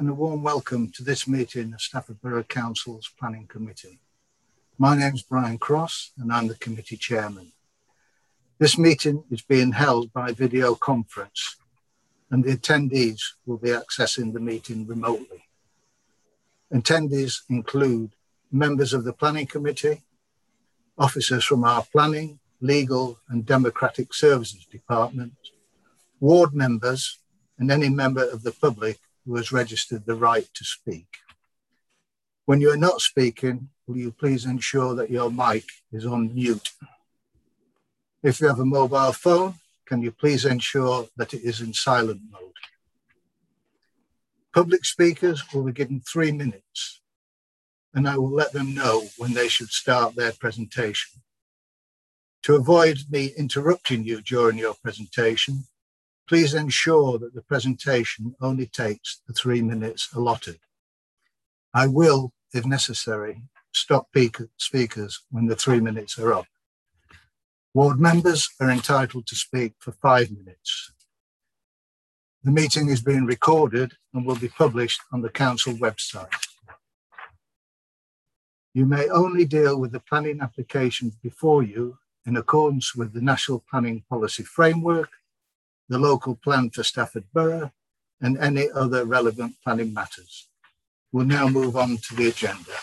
and a warm welcome to this meeting of Stafford Borough Council's Planning Committee. My name is Brian Cross and I'm the committee chairman. This meeting is being held by video conference and the attendees will be accessing the meeting remotely. Attendees include members of the Planning Committee, officers from our Planning, Legal and Democratic Services Department, ward members and any member of the public who has registered the right to speak. When you are not speaking, will you please ensure that your mic is on mute? If you have a mobile phone, can you please ensure that it is in silent mode? Public speakers will be given 3 minutes and I will let them know when they should start their presentation. To avoid me interrupting you during your presentation, please ensure that the presentation only takes the 3 minutes allotted. I will, if necessary, stop speakers when the 3 minutes are up. Ward members are entitled to speak for 5 minutes. The meeting is being recorded and will be published on the council website. You may only deal with the planning applications before you in accordance with the National Planning Policy Framework, the local plan for Stafford Borough, and any other relevant planning matters. We'll now move on to the agenda.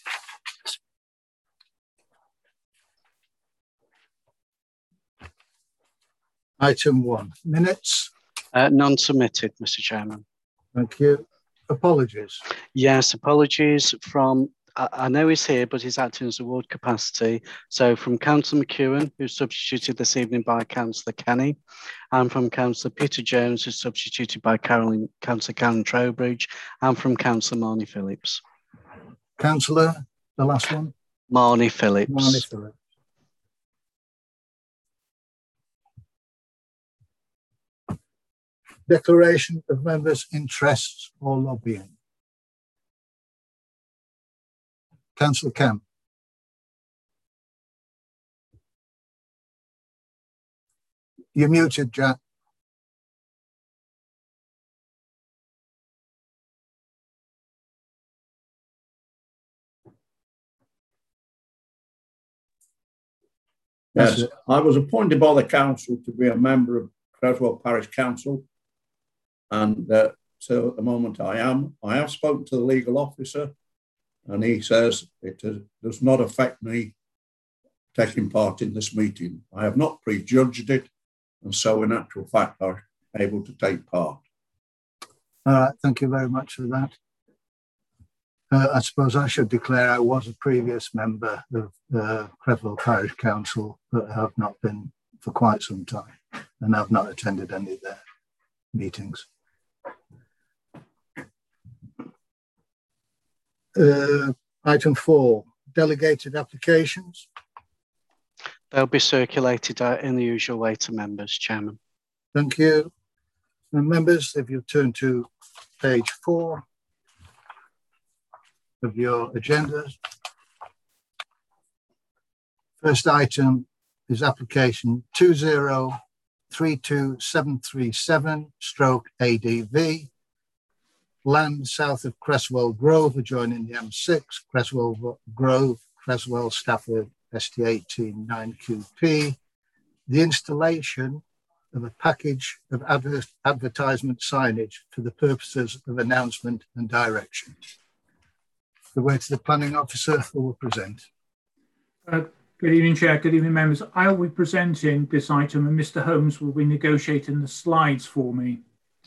Item 1, minutes. None submitted, Mr. Chairman. Thank you. Apologies. Yes, apologies from, I know he's here, but he's acting as a ward capacity. So from Councillor McEwen, who's substituted this evening by Councillor Kenny, and from Councillor Peter Jones, who's substituted by Councillor Karen Trowbridge, and from Councillor Marnie Phillips. Councillor, the last one? Marnie Phillips. Marnie Phillips. Declaration of members' interests or lobbying. Councillor Camp. You're muted, Jack. Yes, I was appointed by the council to be a member of Creswell Parish Council, and so at the moment I am. I have spoken to the legal officer, and he says it does not affect me taking part in this meeting. I have not prejudged it, and so in actual fact, I'm able to take part. All right, thank you very much for that. I suppose I should declare I was a previous member of the Creswell Parish Council, but have not been for quite some time, and I've not attended any of their meetings. Item 4, delegated applications. They'll be circulated in the usual way to members, Chairman. Thank you. And members, if you turn to page 4 of your agendas. First item is application 2032737/ADV. Land south of Creswell Grove, adjoining the M6, Creswell Grove, Creswell, Stafford, ST18 9QP. The installation of a package of advertisement signage for the purposes of announcement and direction. The way to the planning officer who will present. Good evening, Chair. Good evening, members. I will be presenting this item and Mr. Holmes will be negotiating the slides for me.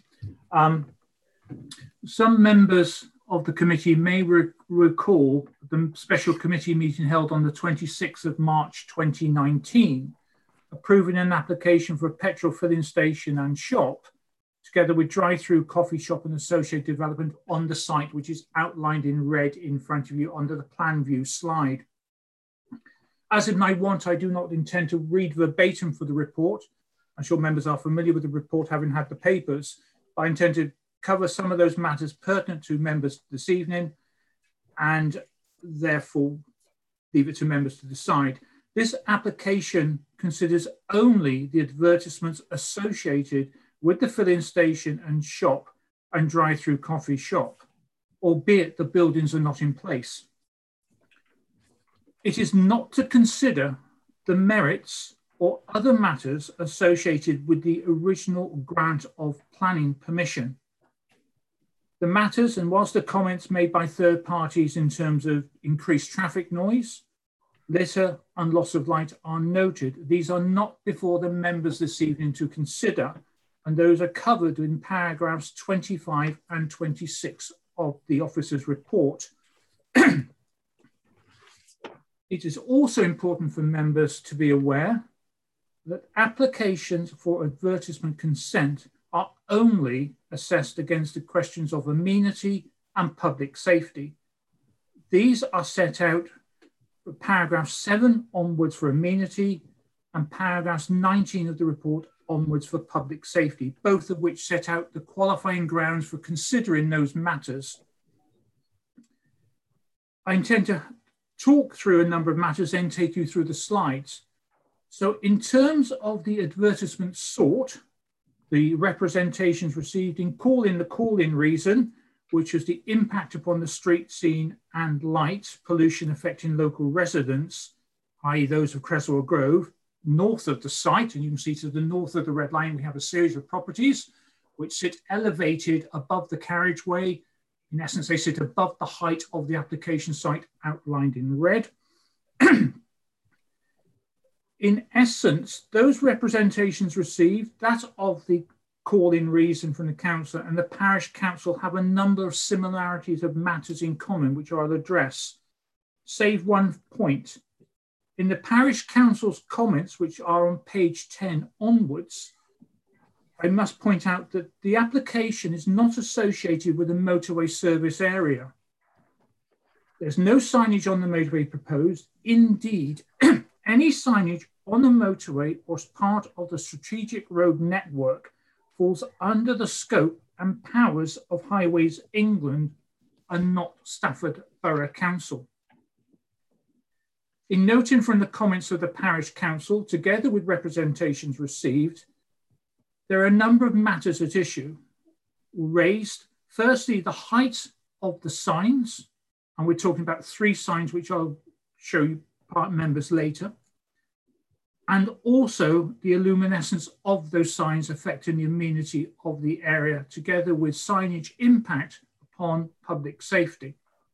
Some members of the committee may recall the special committee meeting held on the 26th of March 2019, approving an application for a petrol filling station and shop, together with drive-through coffee shop and associated development on the site, which is outlined in red in front of you under the plan view slide. As in my wont, I do not intend to read verbatim for the report. I'm sure members are familiar with the report, having had the papers. I intend to cover some of those matters pertinent to members this evening and therefore leave it to members to decide. This application considers only the advertisements associated with the filling station and shop and drive-through coffee shop. albeit the buildings are not in place. It is not to consider the merits or other matters associated with the original grant of planning permission. The matters, and whilst the comments made by third parties in terms of increased traffic noise, litter and loss of light are noted, these are not before the members this evening to consider, and those are covered in paragraphs 25 and 26 of the officer's report. It is also important for members to be aware that applications for advertisement consent are only assessed against the questions of amenity and public safety. These are set out for paragraph 7 onwards for amenity and paragraphs 19 of the report onwards for public safety, both of which set out the qualifying grounds for considering those matters. I intend to talk through a number of matters, then take you through the slides. So in terms of the advertisement sought, the representations received in the call-in reason, which was the impact upon the street scene and light pollution affecting local residents, i.e. those of Creswell Grove, north of the site, and you can see to the north of the red line, we have a series of properties which sit elevated above the carriageway. In essence, they sit above the height of the application site outlined in red. In essence, those representations received, that of the call-in reason from the council and the parish council, have a number of similarities of matters in common, which I'll address, save one point. In the parish council's comments, which are on page 10 onwards, I must point out that the application is not associated with a motorway service area. There's no signage on the motorway proposed. Indeed, any signage on the motorway or as part of the strategic road network falls under the scope and powers of Highways England and not Stafford Borough Council. In noting from the comments of the parish council, together with representations received, there are a number of matters at issue raised. Firstly, the height of the signs, and we're talking about 3 signs, which I'll show you part members later, and also the illuminescence of those signs affecting the amenity of the area, together with signage impact upon public safety.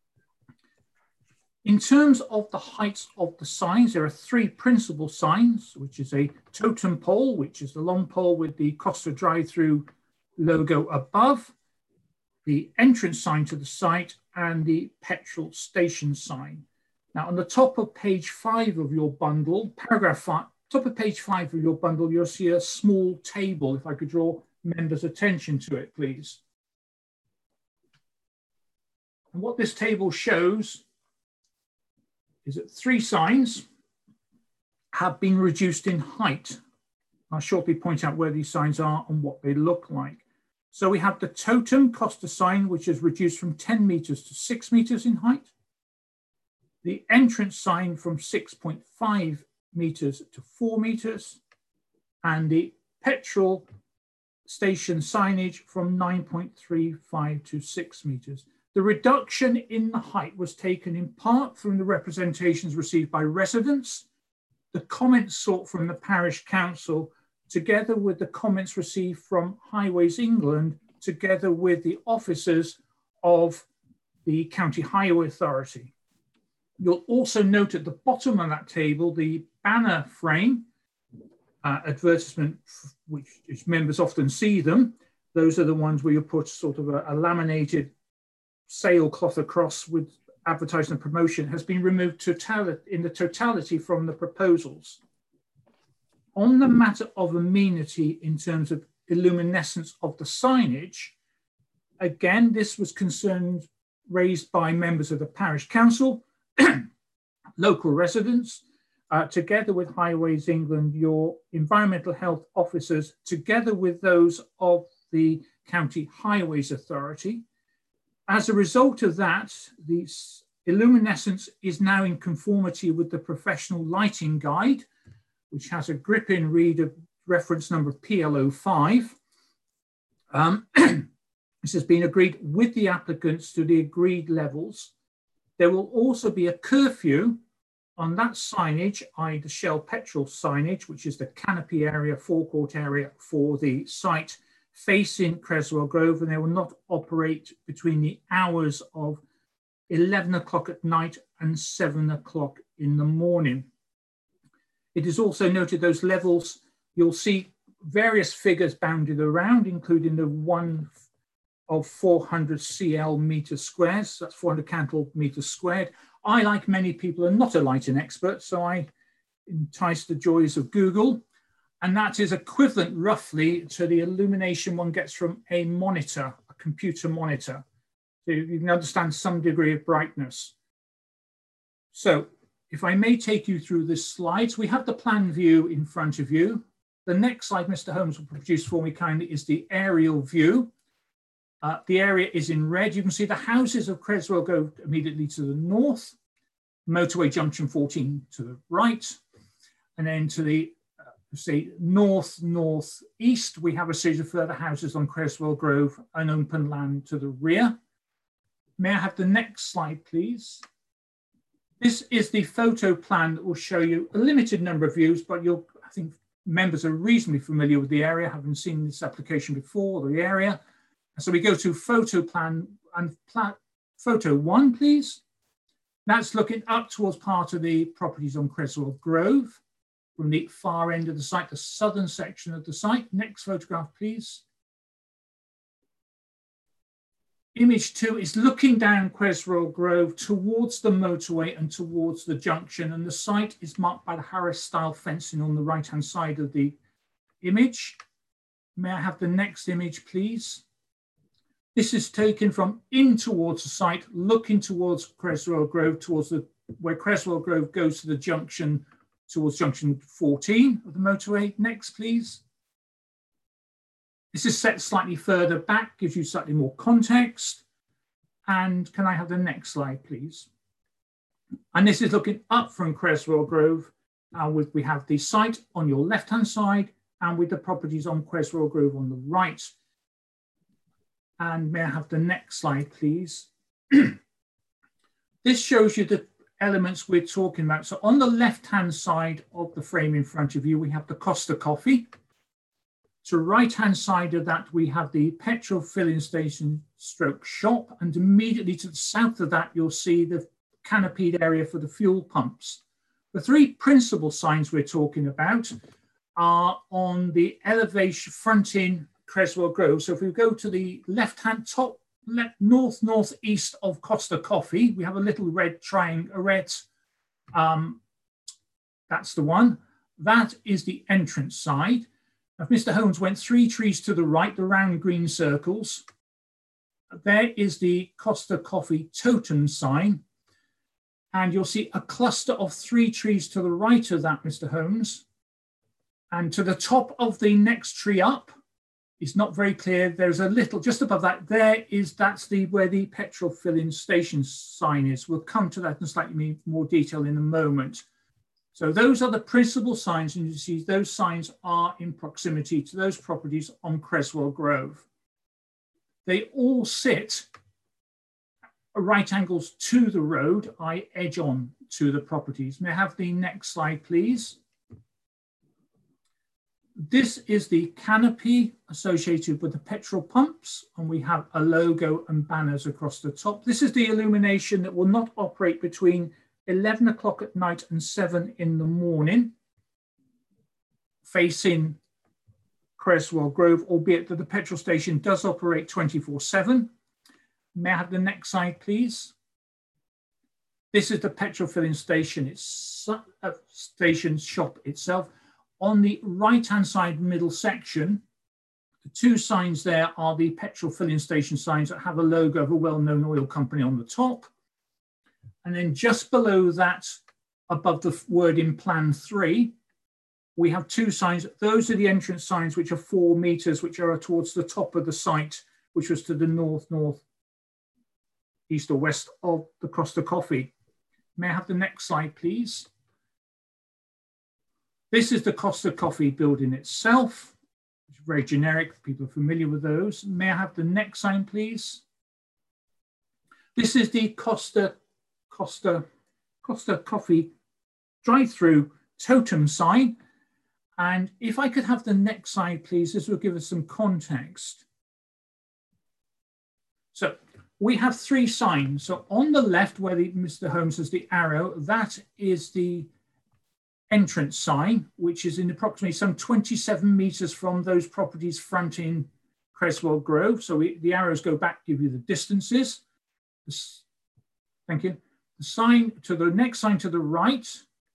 In terms of the heights of the signs, there are 3 principal signs, which is a totem pole, which is the long pole with the Costa drive-through logo above, the entrance sign to the site, and the petrol station sign. Now, on the top of page 5 of your bundle, paragraph 5, top of page 5 of your bundle, you'll see a small table. If I could draw members' attention to it, please. And what this table shows is that 3 signs have been reduced in height. I'll shortly point out where these signs are and what they look like. So we have the totem Costa sign, which is reduced from 10 meters to 6 meters in height. The entrance sign from 6.5 meters to 4 meters. And the petrol station signage from 9.35 to 6 meters. The reduction in the height was taken in part from the representations received by residents, the comments sought from the parish council, together with the comments received from Highways England, together with the officers of the County Highway Authority. You'll also note at the bottom of that table, the banner frame advertisement, which members often see them. Those are the ones where you put sort of a laminated sailcloth across with advertising and promotion, has been removed in the totality from the proposals. On the matter of amenity in terms of illuminescence of the signage, again, this was concerns raised by members of the parish council, local residents, together with Highways England, your environmental health officers, together with those of the County Highways Authority. As a result of that, the illuminescence is now in conformity with the professional lighting guide, which has a grip-in read of reference number PL05. This has been agreed with the applicants to the agreed levels. There will also be a curfew on that signage, i.e. the Shell petrol signage, which is the canopy area, forecourt area for the site facing Creswell Grove, and they will not operate between the hours of 11 o'clock at night and 7 o'clock in the morning. It is also noted those levels, you'll see various figures bounded around, including the one of 400 CL meters squared, so that's 400 cantle meters squared. I, like many people, are not a lighting expert, so I entice the joys of Google, and that is equivalent roughly to the illumination one gets from a monitor, a computer monitor. So you can understand some degree of brightness. So if I may take you through the slides, we have the plan view in front of you. The next slide Mr. Holmes will produce for me kindly is the aerial view. The area is in red. You can see the houses of Creswell go immediately to the north, motorway junction 14 to the right, and then to the say northeast, we have a series of further houses on Creswell Grove and open land to the rear. May I have the next slide, please? This is the photo plan that will show you a limited number of views, but I think members are reasonably familiar with the area, having seen this application before, the area. So we go to photo plan and photo 1, please. That's looking up towards part of the properties on Creswell Grove from the far end of the site, the southern section of the site. Next photograph, please. Image 2 is looking down Creswell Grove towards the motorway and towards the junction, and the site is marked by the Harris-style fencing on the right-hand side of the image. May I have the next image, please? This is taken from in towards the site, looking towards Creswell Grove, towards where Creswell Grove goes to the junction, towards junction 14 of the motorway. Next, please. This is set slightly further back, gives you slightly more context. And can I have the next slide, please? And this is looking up from Creswell Grove. We have the site on your left-hand side and with the properties on Creswell Grove on the right. And may I have the next slide, please? This shows you the elements we're talking about. So on the left-hand side of the frame in front of you, we have the Costa Coffee. To the right-hand side of that, we have the petrol filling station stroke shop. And immediately to the south of that, you'll see the canopied area for the fuel pumps. The three principal signs we're talking about are on the elevation fronting Creswell Grove. So if we go to the left-hand top, northeast of Costa Coffee, we have a little red triangle, that's the one. That is the entrance side. Now, Mr. Holmes went 3 trees to the right, the round green circles. There is the Costa Coffee totem sign. And you'll see a cluster of 3 trees to the right of that, Mr. Holmes. And to the top of the next tree up, it's not very clear. There's a little, just above that, that's where the petrol filling station sign is. We'll come to that in slightly more detail in a moment. So those are the principal signs, and you see those signs are in proximity to those properties on Creswell Grove. They all sit at right angles to the road, edge on to the properties. May I have the next slide, please? This is the canopy associated with the petrol pumps, and we have a logo and banners across the top. This is the illumination that will not operate between 11 o'clock at night and 7 in the morning, facing Creswell Grove, albeit that the petrol station does operate 24/7. May I have the next slide, please? This is the petrol filling station, station shop itself. On the right-hand side middle section, the 2 signs there are the petrol filling station signs that have a logo of a well-known oil company on the top. And then just below that, above the word in plan 3, we have 2 signs. Those are the entrance signs, which are 4 meters, which are towards the top of the site, which was to the north, east or west of the Costa Coffee. May I have the next slide, please? This is the Costa Coffee building itself, which very generic. People are familiar with those. May I have the next sign, please? This is the Costa Coffee drive-through totem sign. And if I could have the next slide, please, this will give us some context. So we have three signs. So on the left, where Mr. Holmes has the arrow, that is the entrance sign, which is in approximately some 27 meters from those properties fronting Creswell Grove. So the arrows go back, give you the distances. Thank you. The sign to the next sign to the right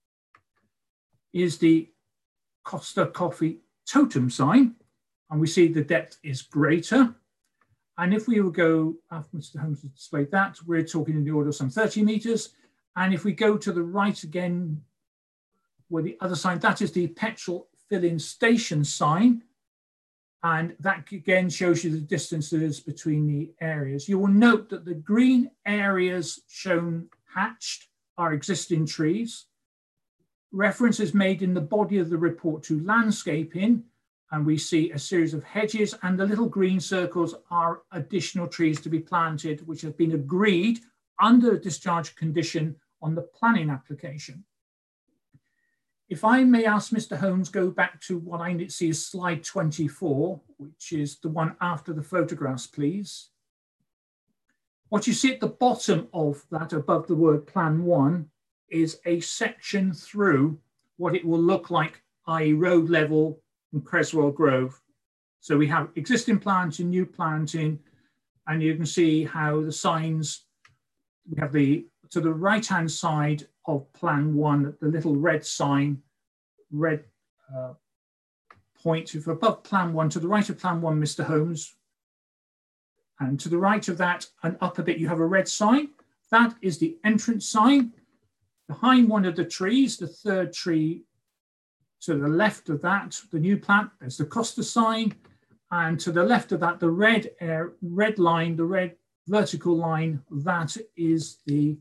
is the Costa Coffee totem sign, and we see the depth is greater. And if we will go, after Mr. Holmes has displayed that, we're talking in the order of some 30 meters. And if we go to the right again, where the other sign, that is the petrol filling station sign. And that again shows you the distances between the areas. You will note that the green areas shown hatched are existing trees. Reference is made in the body of the report to landscaping, and we see a series of hedges, and the little green circles are additional trees to be planted, which have been agreed under a discharge condition on the planning application. If I may ask Mr. Holmes, go back to what I see as slide 24, which is the one after the photographs, please. What you see at the bottom of that, above the word Plan 1, is a section through what it will look like, i.e. road level from Creswell Grove. So we have existing planting, new planting, and you can see how the signs, we have to the right-hand side of Plan 1, the little red sign, red point. If above Plan 1, to the right of Plan 1, Mr. Holmes, and to the right of that and up a bit, you have a red sign. That is the entrance sign. Behind one of the trees, the third tree to the left of that, the new plant, there's the Costa sign. And to the left of that, the red line, the red vertical line, that is the,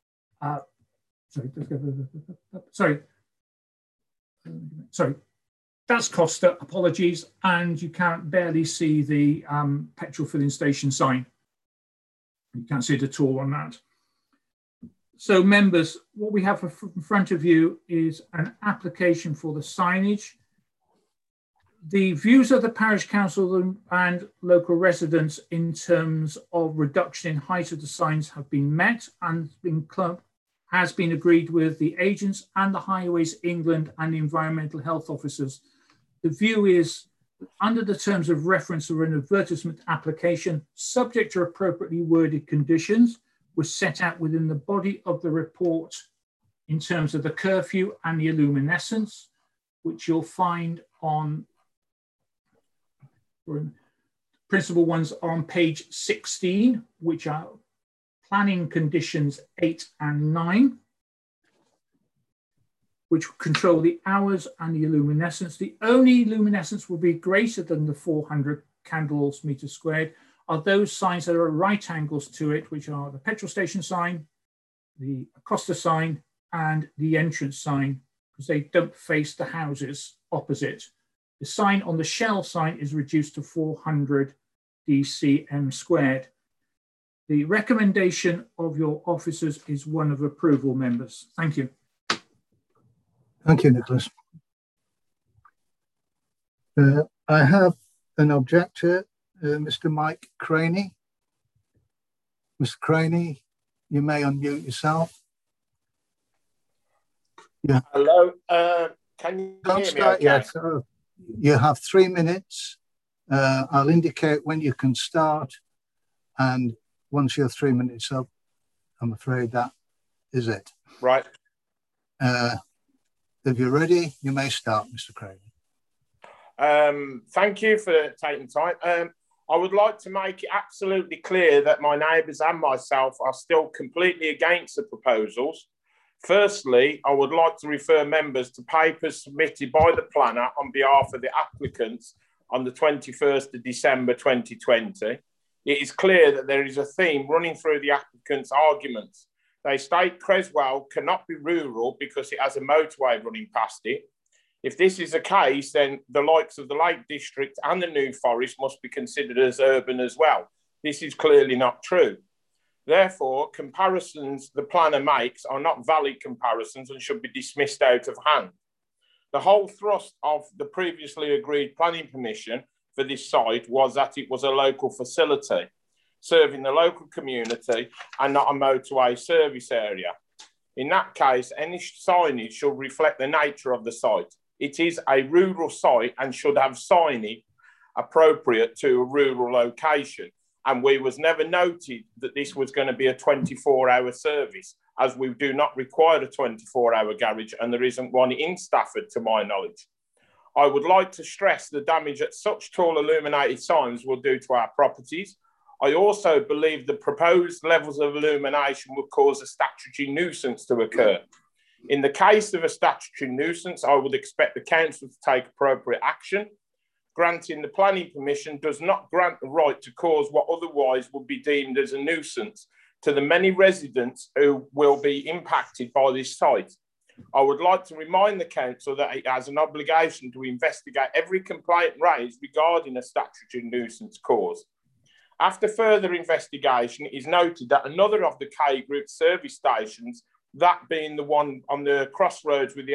sorry, that's Costa, apologies. And you can't barely see the petrol filling station sign. You can't see it at all on that. So members, what we have in front of you is an application for the signage. The views of the parish council and local residents in terms of reduction in height of the signs have been met and has been agreed with the agents and the Highways England and the environmental health officers. The view is under the terms of reference of an advertisement application, subject to appropriately worded conditions, was set out within the body of the report in terms of the curfew and the illuminescence, which you'll find on, principal ones are on page 16, which are planning conditions 8 and 9, which control the hours and the illuminescence. The only luminescence will be greater than the 400 candles meter squared are those signs that are at right angles to it, which are the petrol station sign, the Costa sign, and the entrance sign, because they don't face the houses opposite. The sign on the Shell sign is reduced to 400 DCM squared. The recommendation of your officers is one of approval, members. Thank you. Thank you, Nicholas. I have an objector, Mr. Mike Craney. Mr. Craney, you may unmute yourself. Yeah. Hello. Can you hear me okay? Yes. You have 3 minutes. I'll indicate when you can start, and once your 3 minutes up, I'm afraid that is it. Right. If you're ready, you may start, Mr. Craney. Thank you for taking time. I would like to make it absolutely clear that my neighbours and myself are still completely against the proposals. Firstly, I would like to refer members to papers submitted by the planner on behalf of the applicants on the 21st of December 2020. It is clear that there is a theme running through the applicants' arguments. They state Creswell cannot be rural because it has a motorway running past it. If this is the case, then the likes of the Lake District and the New Forest must be considered as urban as well. This is clearly not true. Therefore, comparisons the planner makes are not valid comparisons and should be dismissed out of hand. The whole thrust of the previously agreed planning permission for this site was that it was a local facility, serving the local community and not a motorway service area. In that case, any signage should reflect the nature of the site. It is a rural site and should have signage appropriate to a rural location. And we was never noted that this was going to be a 24-hour service, as we do not require a 24-hour garage, and there isn't one in Stafford, to my knowledge. I would like to stress the damage that such tall illuminated signs will do to our properties. I also believe the proposed levels of illumination would cause a statutory nuisance to occur. In the case of a statutory nuisance, I would expect the council to take appropriate action. Granting the planning permission does not grant the right to cause what otherwise would be deemed as a nuisance to the many residents who will be impacted by this site. I would like to remind the council that it has an obligation to investigate every complaint raised regarding a statutory nuisance cause. After further investigation, it is noted that another of the K Group service stations, that being the one on the crossroads with the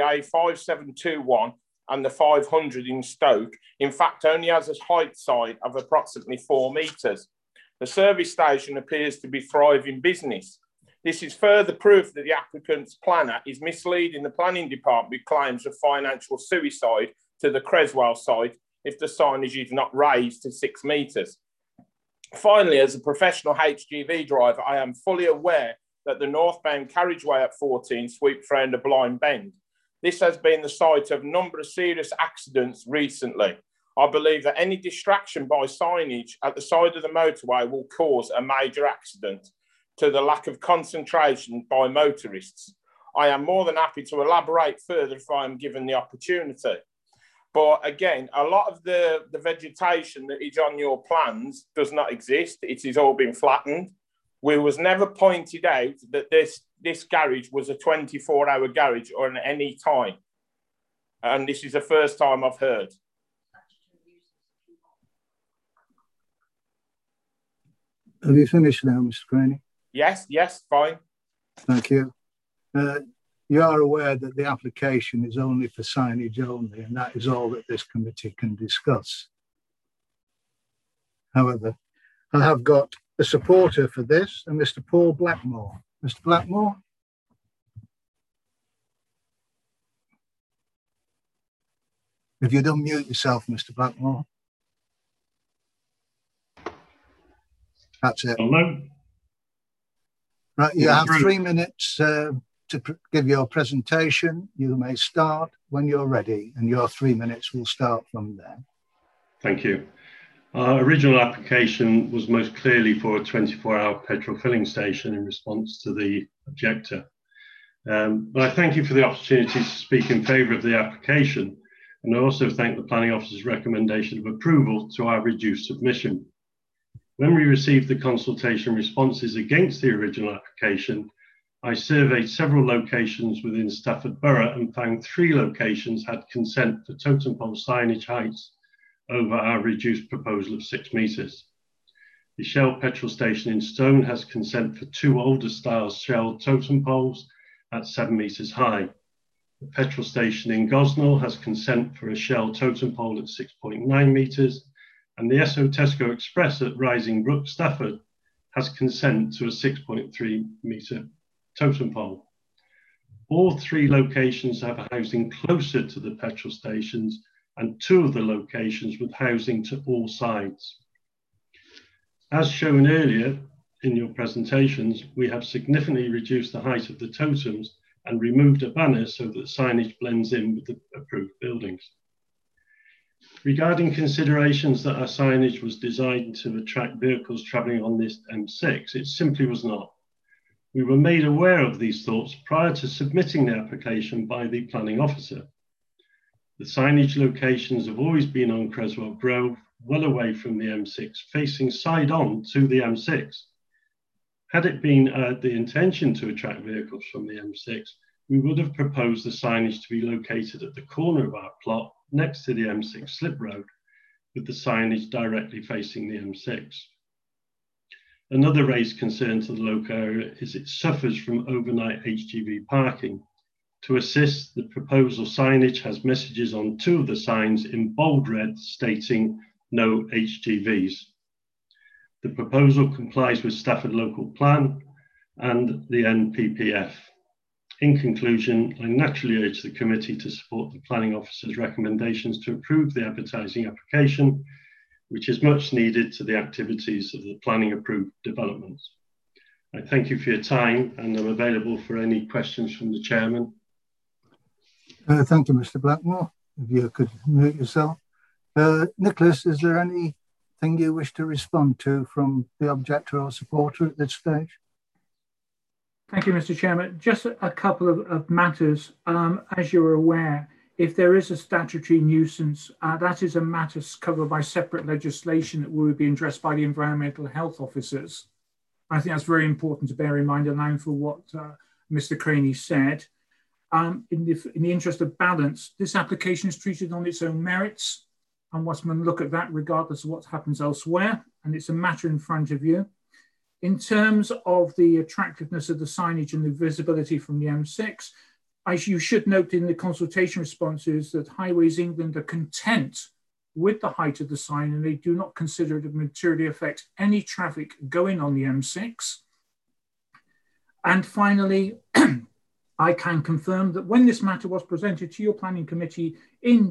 A5721 and the 500 in Stoke, in fact only has a height sign of approximately 4 metres. The service station appears to be thriving business. This is further proof that the applicant's planner is misleading the planning department with claims of financial suicide to the Creswell site if the signage is not raised to 6 metres. Finally, as a professional HGV driver, I am fully aware that the northbound carriageway at 14 sweeps round a blind bend. This has been the site of a number of serious accidents recently. I believe that any distraction by signage at the side of the motorway will cause a major accident to the lack of concentration by motorists. I am more than happy to elaborate further if I am given the opportunity. But again, a lot of the vegetation that is on your plans does not exist. It has all been flattened. We was never pointed out that this garage was a 24-hour garage or at any time. And this is the first time I've heard. Have you finished now, Mr. Craney? Yes, fine. Thank you. You are aware that the application is only for signage only, and that is all that this committee can discuss. However, I have got a supporter for this, and Mr. Paul Blackmore. Mr. Blackmore? If you'd unmute yourself, Mr. Blackmore. That's it. Hello. Right, you have 3 minutes to give your presentation. You may start when you're ready, and your 3 minutes will start from there. Thank you. Our original application was most clearly for a 24-hour petrol filling station in response to the objector. But I thank you for the opportunity to speak in favour of the application, and I also thank the Planning Officer's recommendation of approval to our reduced submission. When we received the consultation responses against the original application, I surveyed several locations within Stafford Borough and found 3 locations had consent for totem pole signage heights over our reduced proposal of 6 metres. The Shell petrol station in Stone has consent for 2 older style Shell totem poles at 7 metres high. The petrol station in Gosnell has consent for a Shell totem pole at 6.9 metres, and the Esso Tesco Express at Rising Brook, Stafford, has consent to a 6.3 metre totem pole. All 3 locations have housing closer to the petrol stations, and 2 of the locations with housing to all sides. As shown earlier in your presentations, we have significantly reduced the height of the totems and removed a banner so that signage blends in with the approved buildings. Regarding considerations that our signage was designed to attract vehicles travelling on this M6, it simply was not. We were made aware of these thoughts prior to submitting the application by the Planning Officer. The signage locations have always been on Creswell Grove, well away from the M6, facing side on to the M6. Had it been the intention to attract vehicles from the M6, we would have proposed the signage to be located at the corner of our plot next to the M6 slip road, with the signage directly facing the M6. Another raised concern to the local area is it suffers from overnight HGV parking. To assist, the proposal signage has messages on two of the signs in bold red stating no HGVs. The proposal complies with Stafford Local Plan and the NPPF. In conclusion, I naturally urge the committee to support the planning officer's recommendations to approve the advertising application, which is much needed to the activities of the planning approved developments. I thank you for your time and I'm available for any questions from the chairman. Thank you, Mr. Blackmore. If you could mute yourself. Nicholas, is there anything you wish to respond to from the objector or supporter at this stage? Thank you, Mr. Chairman. Just a couple of matters. As you're aware, if there is a statutory nuisance, that is a matter covered by separate legislation that will be addressed by the environmental health officers. I think that's very important to bear in mind, allowing for what Mr. Craney said. In the interest of balance, this application is treated on its own merits, and one must look at that regardless of what happens elsewhere, and it's a matter in front of you. In terms of the attractiveness of the signage and the visibility from the M6, as you should note in the consultation responses that Highways England are content with the height of the sign and they do not consider it to materially affect any traffic going on the M6. And finally, I can confirm that when this matter was presented to your planning committee in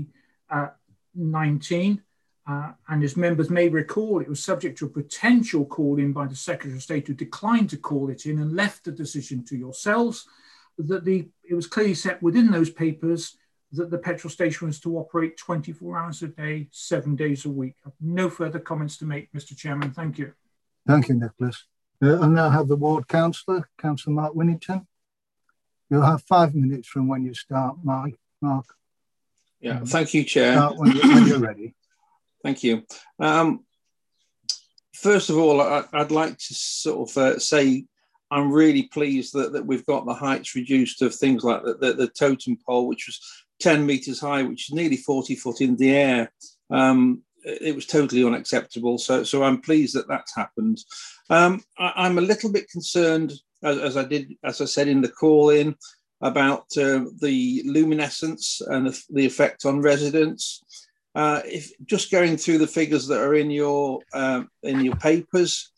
2019, and as members may recall, it was subject to a potential call in by the Secretary of State who declined to call it in and left the decision to yourselves, that it was clearly set within those papers that the petrol station was to operate 24 hours a day, 7 days a week. I have no further comments to make, Mr. Chairman. Thank you. Thank you, Nicholas. I now have the ward councillor, Councillor Mark Winnington. You'll have 5 minutes from when you start, Mark. Yeah, thank you, Chair. Start when you're ready. Thank you. First of all, I'd like to sort of say I'm really pleased that we've got the heights reduced of things like the totem pole, which was 10 metres high, which is nearly 40 foot in the air. It was totally unacceptable. So I'm pleased that that's happened. I'm a little bit concerned, as I said in the call-in, about the luminescence and the effect on residents. If just going through the figures that are in your papers,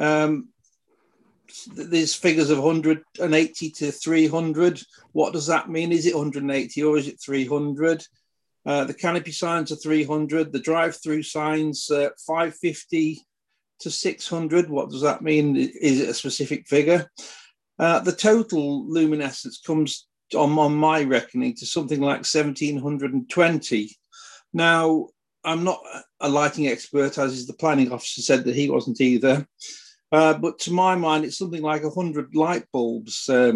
there's figures of 180 to 300. What does that mean? Is it 180 or is it 300? The canopy signs are 300. The drive-through signs 550 to 600. What does that mean? Is it a specific figure? The total luminescence comes on my reckoning to something like 1,720. Now, I'm not a lighting expert, as is the planning officer said that he wasn't either. But to my mind, it's something like 100 light bulbs for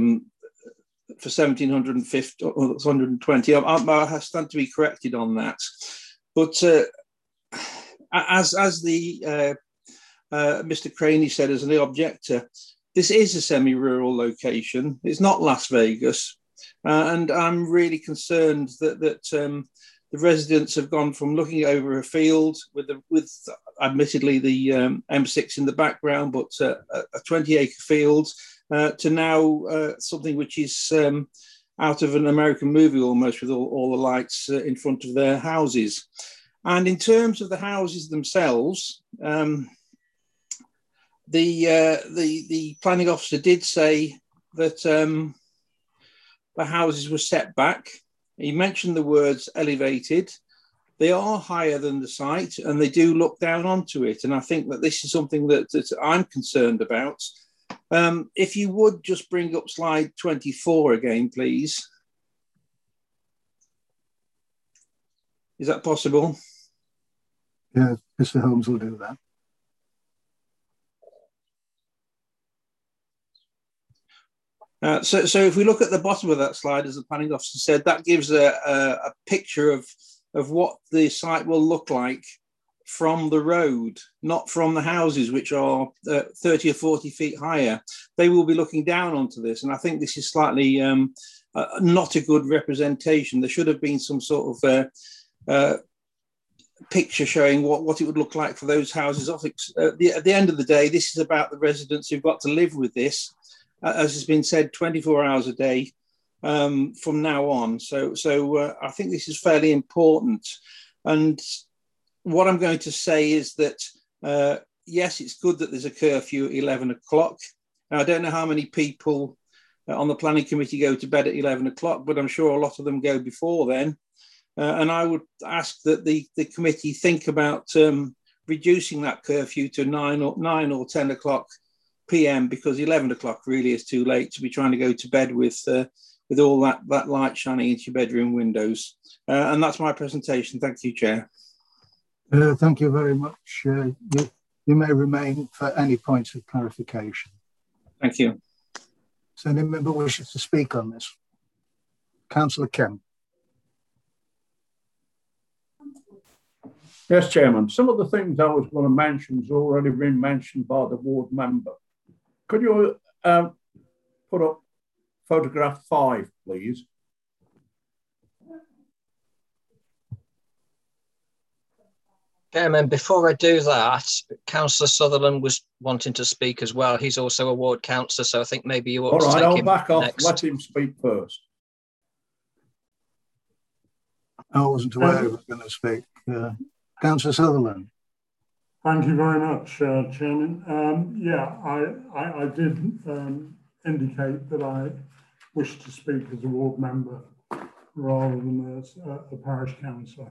1,750 or 120. I stand to be corrected on that. But as the Mr. Craney said as an objector, this is a semi-rural location. It's not Las Vegas. And I'm really concerned that the residents have gone from looking over a field with admittedly the M6 in the background, but a 20-acre field, to now something which is out of an American movie almost, with all the lights in front of their houses. And in terms of the houses themselves, the planning officer did say that the houses were set back. He mentioned the words elevated. They are higher than the site and they do look down onto it. And I think that this is something that I'm concerned about. If you would just bring up slide 24 again, please. Is that possible? Yeah, Mr. Holmes will do that. So if we look at the bottom of that slide, as the planning officer said, that gives a picture of what the site will look like from the road, not from the houses, which are 30 or 40 feet higher. They will be looking down onto this. And I think this is slightly not a good representation. There should have been some sort of picture showing what it would look like for those houses. At the end of the day, this is about the residents who've got to live with this, as has been said, 24 hours a day from now on. So I think this is fairly important. And what I'm going to say is that, yes, it's good that there's a curfew at 11 o'clock. Now, I don't know how many people on the planning committee go to bed at 11 o'clock, but I'm sure a lot of them go before then. And I would ask that the committee think about reducing that curfew to 9 or 10 o'clock PM, because 11 o'clock really is too late to be trying to go to bed with all that light shining into your bedroom windows. And that's my presentation. Thank you, Chair. Thank you very much. You may remain for any points of clarification. Thank you. So any member wishes to speak on this? Councillor Kemp. Yes, Chairman. Some of the things I was going to mention has already been mentioned by the ward member. Could you put up photograph 5, please? Chairman, before I do that, Councillor Sutherland was wanting to speak as well. He's also a ward councillor, so I think maybe you ought to take him next. All right, I'll back off. Let him speak first. I wasn't aware he was going to speak. Councillor Sutherland. Thank you very much, Chairman. I did indicate that I wish to speak as a ward member rather than as a parish councillor.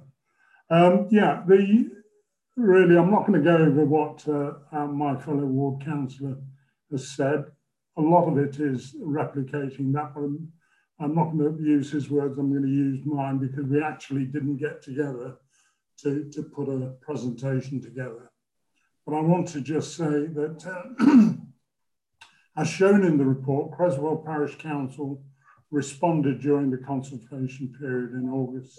Really, I'm not going to go over what my fellow ward councillor has said. A lot of it is replicating that, but I'm not going to use his words, I'm going to use mine, because we actually didn't get together to put a presentation together. But I want to just say that, as shown in the report, Creswell Parish Council responded during the consultation period in August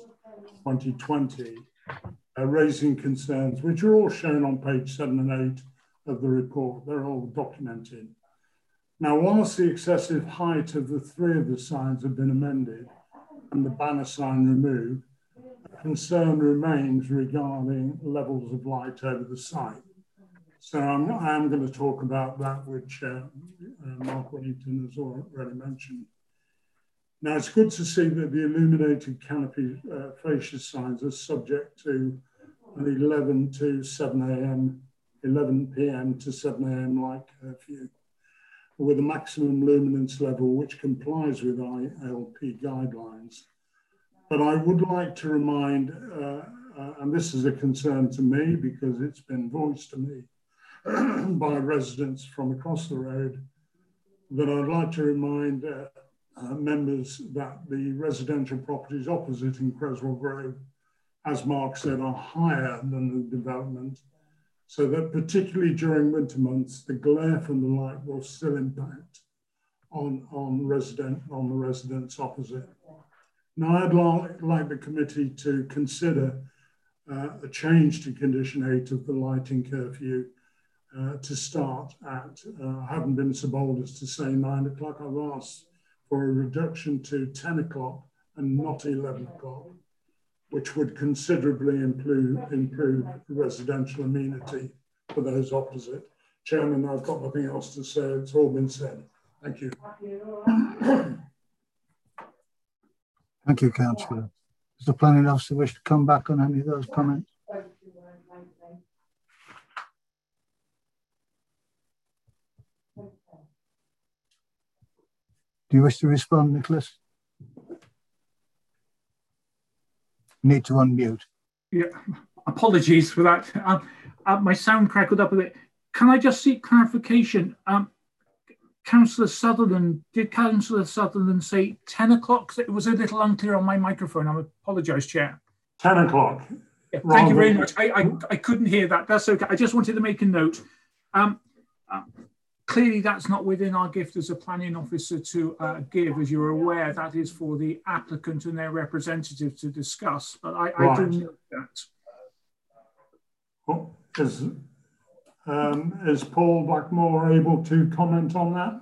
2020, raising concerns, which are all shown on page 7 and 8 of the report. They're all documented. Now, whilst the excessive height of the 3 of the signs have been amended and the banner sign removed, concern remains regarding levels of light over the site. So I am going to talk about that, which Mark Wellington has already mentioned. Now, it's good to see that the illuminated canopy fascia signs are subject to an 11 to 7 a.m., 11 p.m. to 7 a.m. light curfew, with a maximum luminance level which complies with ILP guidelines. But I would like to remind, and this is a concern to me because it's been voiced to me by residents from across the road, that I'd like to remind members that the residential properties opposite in Creswell Grove, as Mark said, are higher than the development, so that particularly during winter months, the glare from the light will still impact on the residents opposite. Now, I'd like the committee to consider a change to condition 8 of the lighting curfew to start at, I haven't been so bold as to say 9 o'clock, I've asked for a reduction to 10 o'clock and not 11 o'clock, which would considerably improve residential amenity for those opposite. Chairman, I've got nothing else to say, it's all been said. Thank you. Thank you, Councillor. Does the planning officer wish to come back on any of those comments? Do you wish to respond, Nicholas? You need to unmute. Yeah, apologies for that. My sound crackled up a bit. Can I just seek clarification? Councillor Sutherland, did Councillor Sutherland say 10 o'clock? It was a little unclear on my microphone. I apologise, Chair. 10 o'clock. Yeah, thank you very much. I couldn't hear that. That's okay. I just wanted to make a note. Clearly, that's not within our gift as a planning officer to give. As you're aware, that is for the applicant and their representative to discuss. But I do note that. Is Paul Blackmore able to comment on that?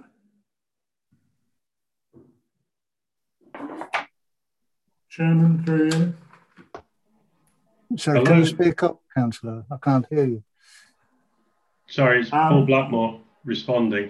Chairman, through you. Sorry, Hello? can you speak up, Councillor? I can't hear you. Sorry, it's Paul Blackmore responding.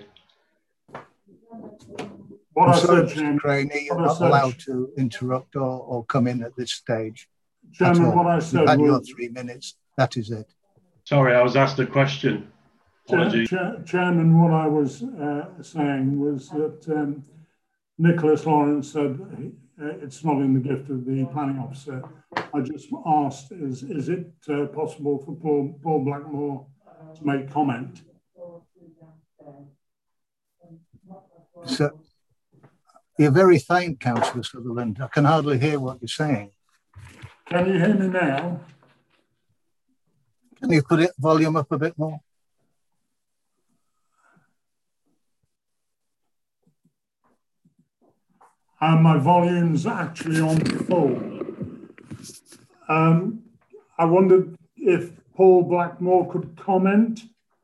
What I'm I sorry, said, Mr. Chairman, Craney, you're not allowed to interrupt or come in at this stage. Chairman, what I said You've had your was 3 minutes. That is it. Sorry, I was asked a question. Apologies. Chairman, what I was saying was that Nicholas Lawrence said it's not in the gift of the planning officer. I just asked, is it possible for Paul Blackmore to make comment? So, you're very faint, Councillor Sutherland. I can hardly hear what you're saying. Can you hear me now? Can you put it volume up a bit more? My volume's actually on full. I wondered if Paul Blackmore could comment.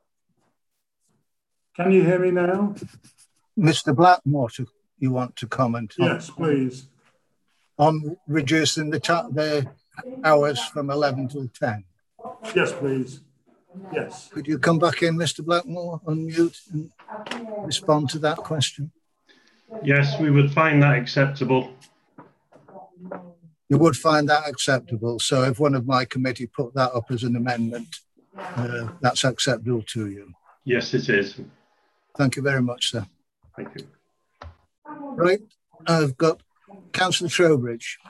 Can you hear me now? Mr. Blackmore, you want to comment? Yes, please. On reducing the hours from 11 till 10? Yes, please. Yes. Could you come back in, Mr. Blackmore, unmute and respond to that question? Yes, we would find that acceptable. You would find that acceptable. So if one of my committee put that up as an amendment, that's acceptable to you. Yes, it is. Thank you very much, sir. Thank you. Right, I've got Councillor Trowbridge.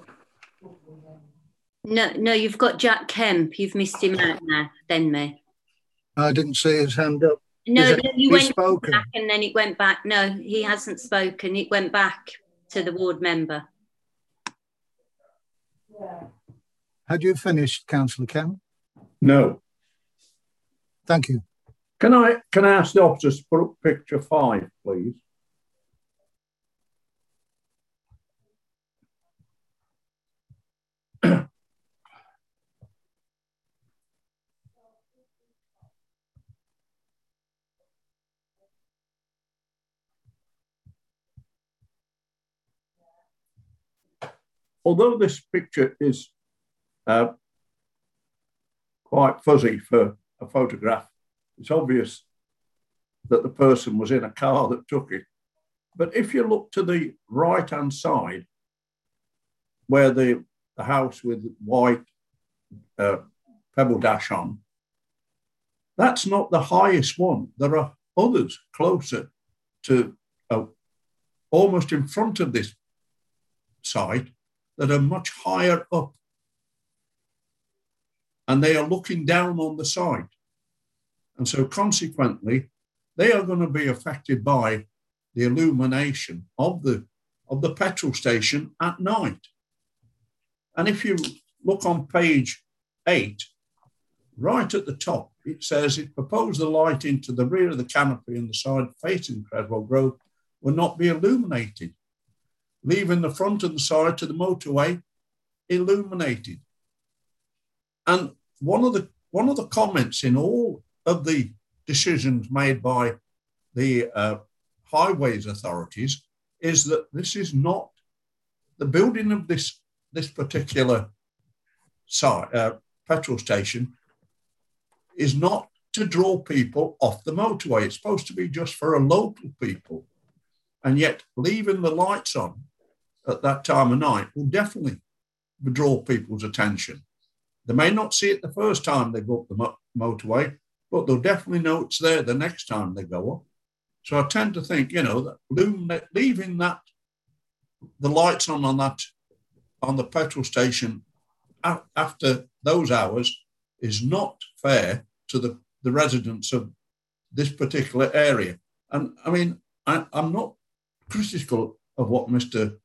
No, you've got Jack Kemp. You've missed him out now, then me. I didn't see his hand up. No, you went spoken? back and then it went back. No, he hasn't spoken. It went back to the ward member. Had you finished, Councillor Kemp? No. Thank you. Can I ask the officers to put up picture 5, please? Although this picture is quite fuzzy for a photograph, it's obvious that the person was in a car that took it. But if you look to the right-hand side, where the house with white pebble dash on, that's not the highest one. There are others closer to almost in front of this site that are much higher up. And they are looking down on the site. And so consequently, they are going to be affected by the illumination of the petrol station at night. And if you look on page 8, right at the top, it says it proposed the light into the rear of the canopy and the side facing Creswell Grove will not be illuminated, leaving the front and the side to the motorway illuminated. And one of the comments in all of the decisions made by the highways authorities is that this is not the building of this particular site, petrol station is not to draw people off the motorway. It's supposed to be just for a local people. And yet leaving the lights on at that time of night will definitely draw people's attention. They may not see it the first time they go up the motorway, but they'll definitely know it's there the next time they go up. So I tend to think, that leaving the lights on the petrol station after those hours is not fair to the residents of this particular area. And I mean, I'm not critical of what the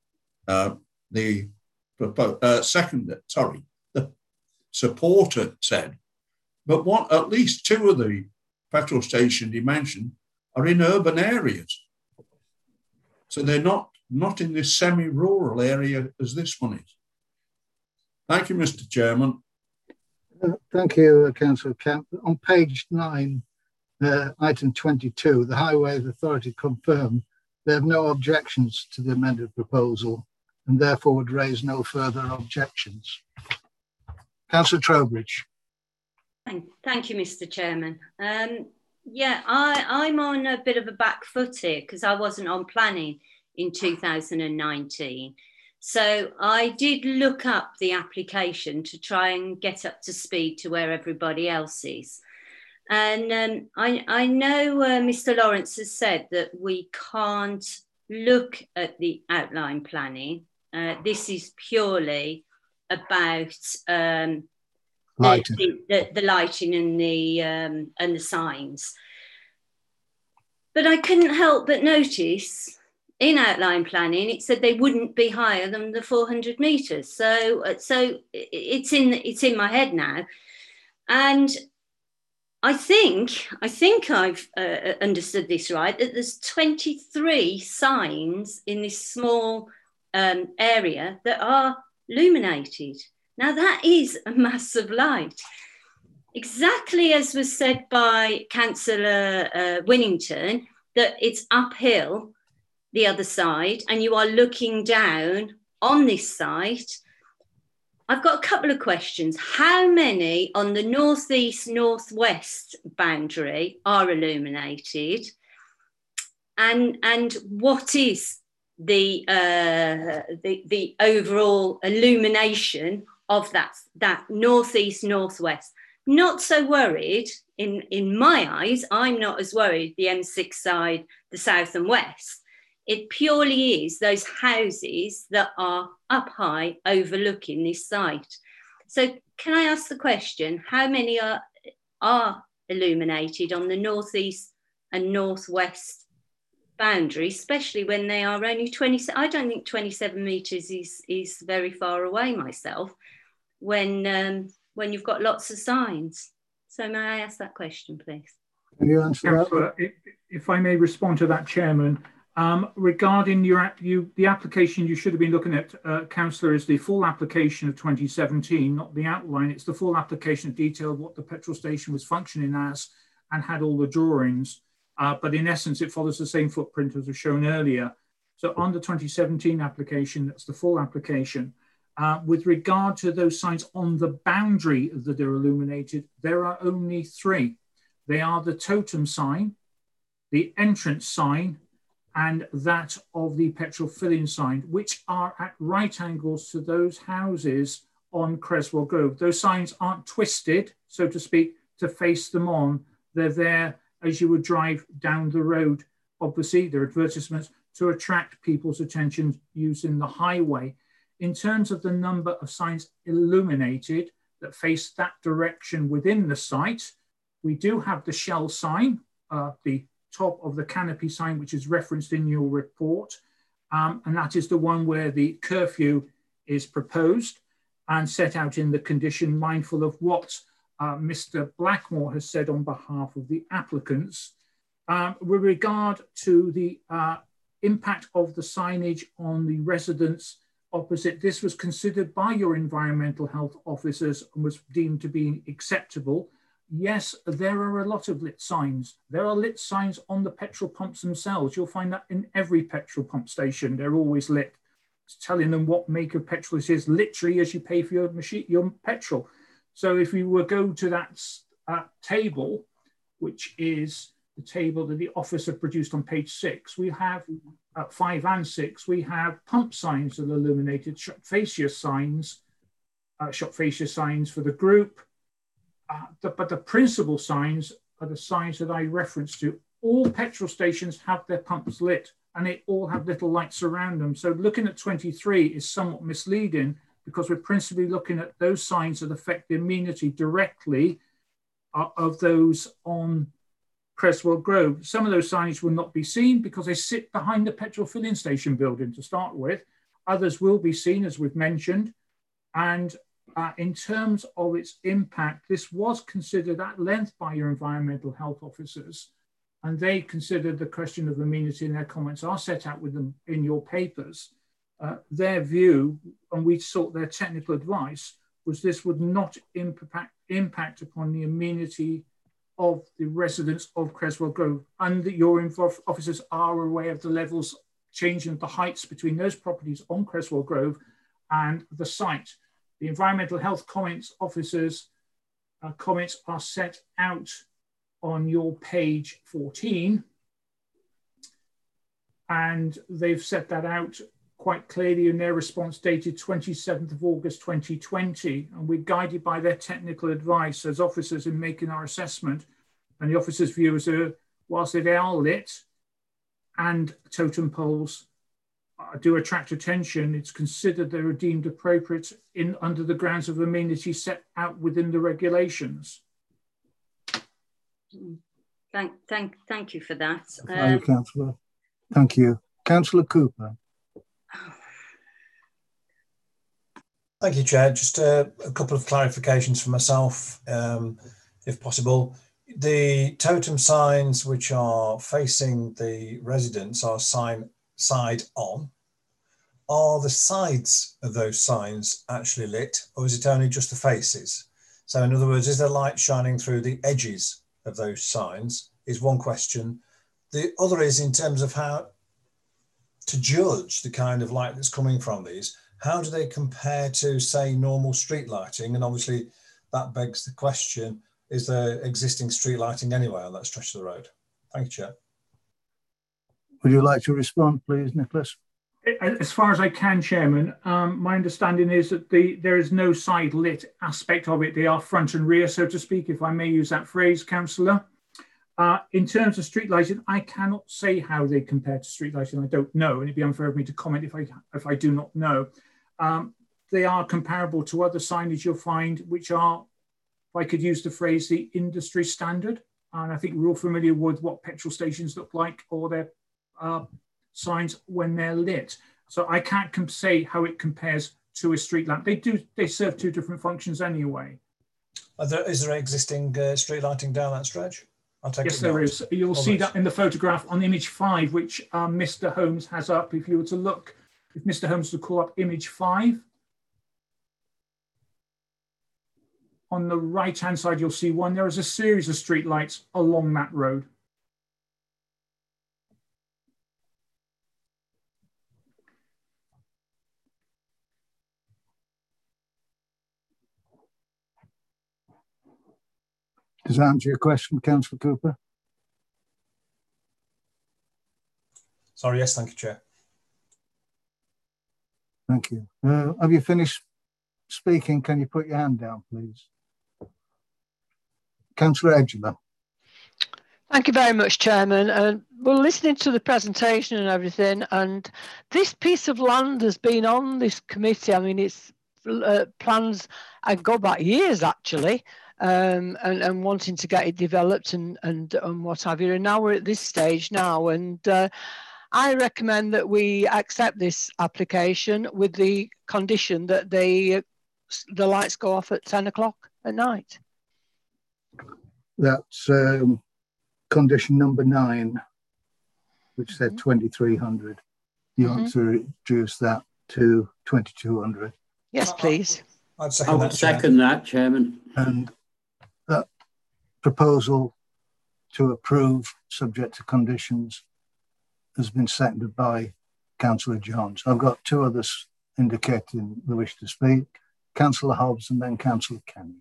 supporter said, but at least 2 of the petrol stations he mentioned are in urban areas. So they're not in this semi-rural area as this one is. Thank you, Mr. Chairman. Thank you, Councillor Kemp. On page 9, item 22, the Highways Authority confirmed they have no objections to the amended proposal and therefore would raise no further objections. Councillor Trowbridge. Thank you, Mr. Chairman. Yeah, I'm on a bit of a back foot here because I wasn't on planning in 2019. So I did look up the application to try and get up to speed to where everybody else is. And I know Mr. Lawrence has said that we can't look at the outline planning. This is purely about lighting. The lighting and the signs. But I couldn't help but notice in outline planning, it said they wouldn't be higher than the 400 metres. So it's in my head now. And I think I've understood this right, that there's 23 signs in this small area that are illuminated. Now that is a massive light. Exactly as was said by Councillor Winnington, that it's uphill the other side and you are looking down on this site. I've got a couple of questions. How many on the northeast northwest boundary are illuminated? And what is the overall illumination of that northeast northwest? Not so worried in my eyes. I'm not as worried the M6 side, the south and west. It purely is those houses that are up high overlooking this site. So can I ask the question, how many are illuminated on the northeast and northwest boundary, especially when they are only 20? I don't think 27 metres is very far away myself when you've got lots of signs. So may I ask that question, please? Can you answer that? If I may respond to that, Chairman. Regarding the application you should have been looking at, Councillor, is the full application of 2017, not the outline. It's the full application of detail of what the petrol station was functioning as and had all the drawings. But in essence, it follows the same footprint as was shown earlier. So on the 2017 application, that's the full application. With regard to those signs on the boundary that are illuminated, there are only 3. They are the totem sign, the entrance sign, and that of the petrol filling sign, which are at right angles to those houses on Creswell Grove. Those signs aren't twisted, so to speak, to face them on. They're there as you would drive down the road. Obviously, they're advertisements to attract people's attention using the highway. In terms of the number of signs illuminated that face that direction within the site, we do have the Shell sign, the top of the canopy sign, which is referenced in your report. And that is the one where the curfew is proposed and set out in the condition, mindful of what Mr. Blackmore has said on behalf of the applicants. With regard to the impact of the signage on the residents opposite, this was considered by your environmental health officers and was deemed to be acceptable. Yes, there are a lot of lit signs. There are lit signs on the petrol pumps themselves. You'll find that in every petrol pump station. They're always lit. It's telling them what make of petrol it is, literally as you pay for your petrol. So if you were go to that table, which is the table that the office have produced on page 6, we have 5 and 6, we have pump signs that are illuminated, shop fascia signs for the group. But the principal signs are the signs that I referenced to. All petrol stations have their pumps lit and they all have little lights around them. So looking at 23 is somewhat misleading because we're principally looking at those signs that affect the amenity directly of those on Creswell Grove. Some of those signage will not be seen because they sit behind the petrol filling station building to start with. Others will be seen, as we've mentioned. And in terms of its impact, this was considered at length by your environmental health officers, and they considered the question of amenity, and their comments are set out with them in your papers. Their view, and we sought their technical advice, was this would not impact impact upon the amenity of the residents of Creswell Grove, and that your officers are aware of the levels changing the heights between those properties on Creswell Grove and the site. The environmental health comments officers' comments are set out on your page 14, and they've set that out quite clearly in their response dated 27th of August 2020, and we're guided by their technical advice as officers in making our assessment. And the officers' views are, whilst they are lit and totem poles do attract attention, it's considered they are deemed appropriate under the grounds of amenity set out within the regulations. Thank you for that. Thank you, Councillor. Thank you. Councillor Cooper. Thank you, Chair. Just a couple of clarifications for myself, if possible. The totem signs which are facing the residents are side on. Are the sides of those signs actually lit, or is it only just the faces? So in other words, is there light shining through the edges of those signs is one question. The other is in terms of how to judge the kind of light that's coming from these. How do they compare to, say, normal street lighting? And obviously that begs the question, is there existing street lighting anywhere on that stretch of the road? Thank you, Chair. Would you like to respond, please, Nicholas? As far as I can, Chairman, my understanding is that there is no side lit aspect of it. They are front and rear, so to speak, if I may use that phrase, Councillor. In terms of street lighting, I cannot say how they compare to street lighting. I don't know, and it'd be unfair of me to comment if I do not know. They are comparable to other signage you'll find, which are, if I could use the phrase, the industry standard. And I think we're all familiar with what petrol stations look like or their signs when they're lit. So I can't say how it compares to a street lamp. They serve two different functions anyway. Is there existing street lighting down that stretch? Yes, there is. You'll see that in the photograph on image 5, which Mr. Holmes has up. If you were to look, if Mr. Holmes would call up image 5, on the right-hand side, you'll see one. There is a series of street lights along that road. Does that answer your question, Councillor Cooper? Sorry, yes, thank you, Chair. Thank you. Have you finished speaking? Can you put your hand down, please? Councillor Edgeler. Thank you very much, Chairman. And we're listening to the presentation and everything, and this piece of land has been on this committee. I mean, it's plans I go back years, actually. And wanting to get it developed and what have you. And now we're at this stage now, and I recommend that we accept this application with the condition that the lights go off at 10 o'clock at night. That's condition number 9, which said 2,300. You want to reduce that to 2,200? Yes, please. I'd second that, Chairman. And that proposal to approve, subject to conditions, has been seconded by Councillor Johns. I've got 2 others indicating the wish to speak, Councillor Hobbs and then Councillor Kenny.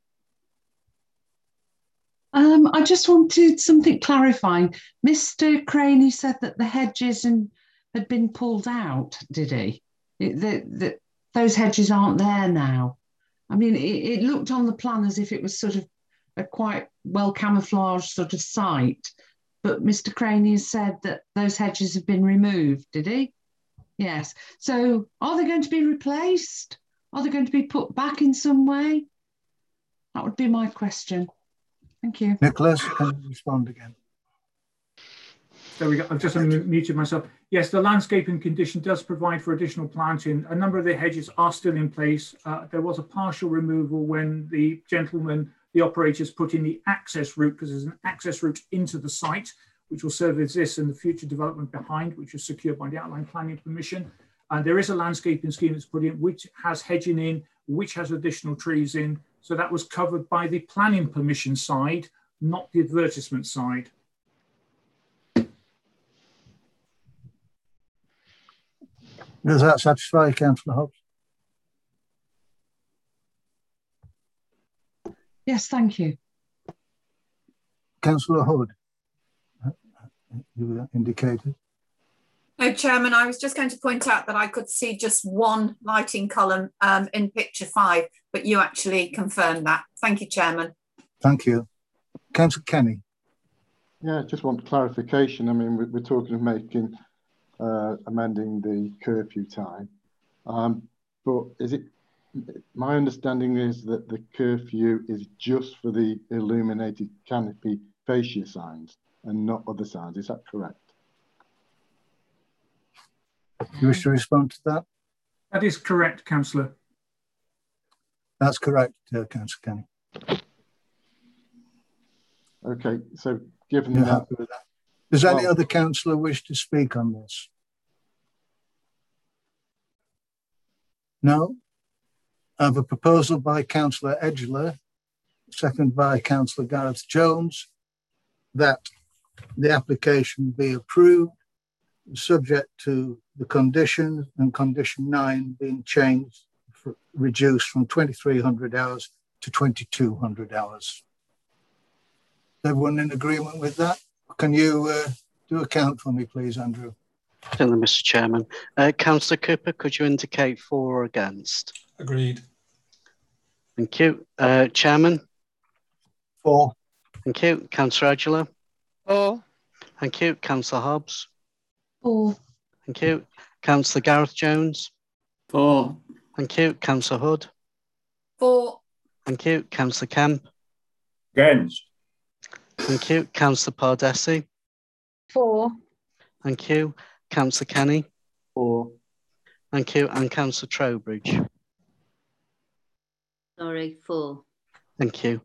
I just wanted something clarifying. Mr. Craney said that the hedges had been pulled out, did he? Those hedges aren't there now. I mean, it looked on the plan as if it was sort of a quite well camouflaged sort of site, but Mr. Craney has said that those hedges have been removed, did he? Yes. So are they going to be replaced? Are they going to be put back in some way? That would be my question. Thank you. Nicholas, can you respond again? There we go. I've just unmuted myself. Yes, the landscaping condition does provide for additional planting. A number of the hedges are still in place. There was a partial removal when the gentleman, the operators, put in the access route, because there's an access route into the site, which will serve as this and the future development behind, which was secured by the outline planning permission. And there is a landscaping scheme that's put in, which has hedging in, which has additional trees in, So that was covered by the planning permission side, not the advertisement side. Does that satisfy you, Councillor Hobbs? Yes, thank you. Councillor Hood, you indicated. No, Chairman, I was just going to point out that I could see just one lighting column in picture 5, but you actually confirmed that. Thank you, Chairman. Thank you. Councillor Kenny. Yeah, just want clarification. I mean, we're talking of making, amending the curfew time. But is it, my understanding is that the curfew is just for the illuminated canopy fascia signs and not other signs. Is that correct? You wish to respond to that? That is correct, Councillor. That's correct, Councillor Kenny. Okay, so given You're that, happy with that? Does any other councillor wish to speak on this? No? I have a proposal by Councillor Edgeler, second by Councillor Gareth Jones, that the application be approved, subject to the conditions and condition 9 being changed, reduced from 2,300 hours to 2,200 hours. Is everyone in agreement with that? Can you do a count for me, please, Andrew? Certainly, Mr. Chairman. Councillor Cooper, could you indicate for or against? Agreed. Thank you. Chairman? For. Thank you. Councillor Edgeler? For. Thank you. Councillor Hobbs? For. Thank you. Councillor Gareth Jones? For. Thank you. Councillor Hood? For. Thank you. Councillor Kemp? Against. Thank you. Councillor Pardesi? For. Thank you. Councillor Kenny? For. Thank you. And Councillor Trowbridge? Sorry, 4. Thank you.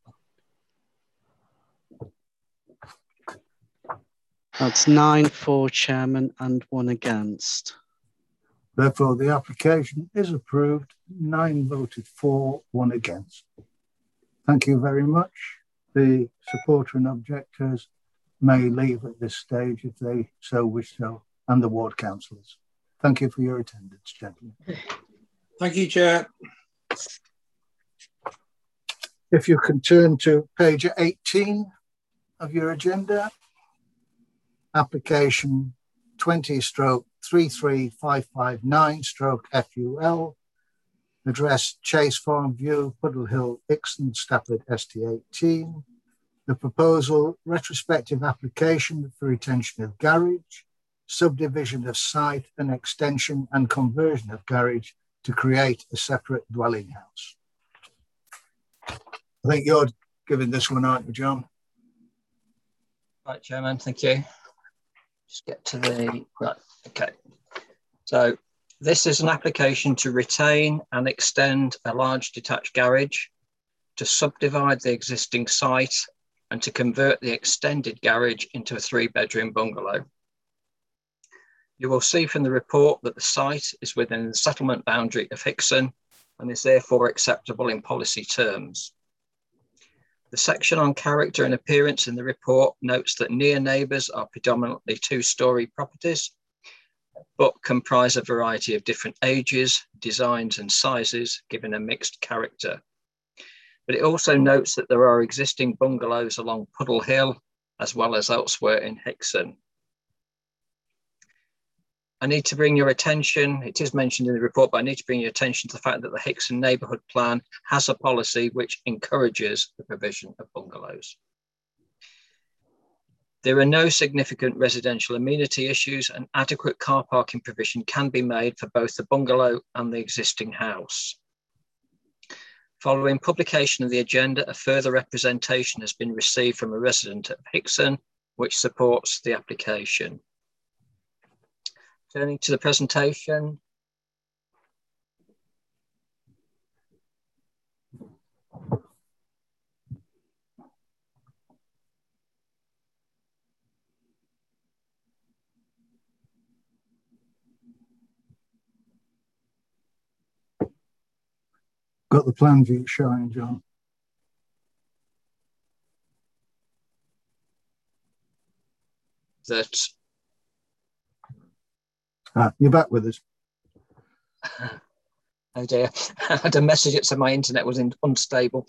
That's 9 for, Chairman, and 1 against. Therefore, the application is approved, 9 voted for, 1 against. Thank you very much. The supporter and objectors may leave at this stage if they so wish so, and the ward councillors. Thank you for your attendance, gentlemen. Thank you, Chair. If you can turn to page 18 of your agenda, application 20/33559/FUL, address Chase Farm View, Puddle Hill, Ixon, Stafford, ST18. The proposal, retrospective application for retention of garage, subdivision of site and extension and conversion of garage to create a separate dwelling house. I think you're giving this one, aren't you, John? Right, Chairman, thank you. Just get to the, right, okay. So this is an application to retain and extend a large detached garage, to subdivide the existing site and to convert the extended garage into a 3-bedroom bungalow. You will see from the report that the site is within the settlement boundary of Hickson and is therefore acceptable in policy terms. The section on character and appearance in the report notes that near neighbours are predominantly 2-storey properties, but comprise a variety of different ages, designs and sizes, giving a mixed character. But it also notes that there are existing bungalows along Puddle Hill, as well as elsewhere in Hickson. I need to bring your attention, it is mentioned in the report, but I need to bring your attention to the fact that the Hickson Neighbourhood Plan has a policy which encourages the provision of bungalows. There are no significant residential amenity issues, and adequate car parking provision can be made for both the bungalow and the existing house. Following publication of the agenda, a further representation has been received from a resident of Hickson, which supports the application. Turning to the presentation. Got the plan view showing, John. That. You're back with us. Oh dear, I had a message that said my internet was unstable.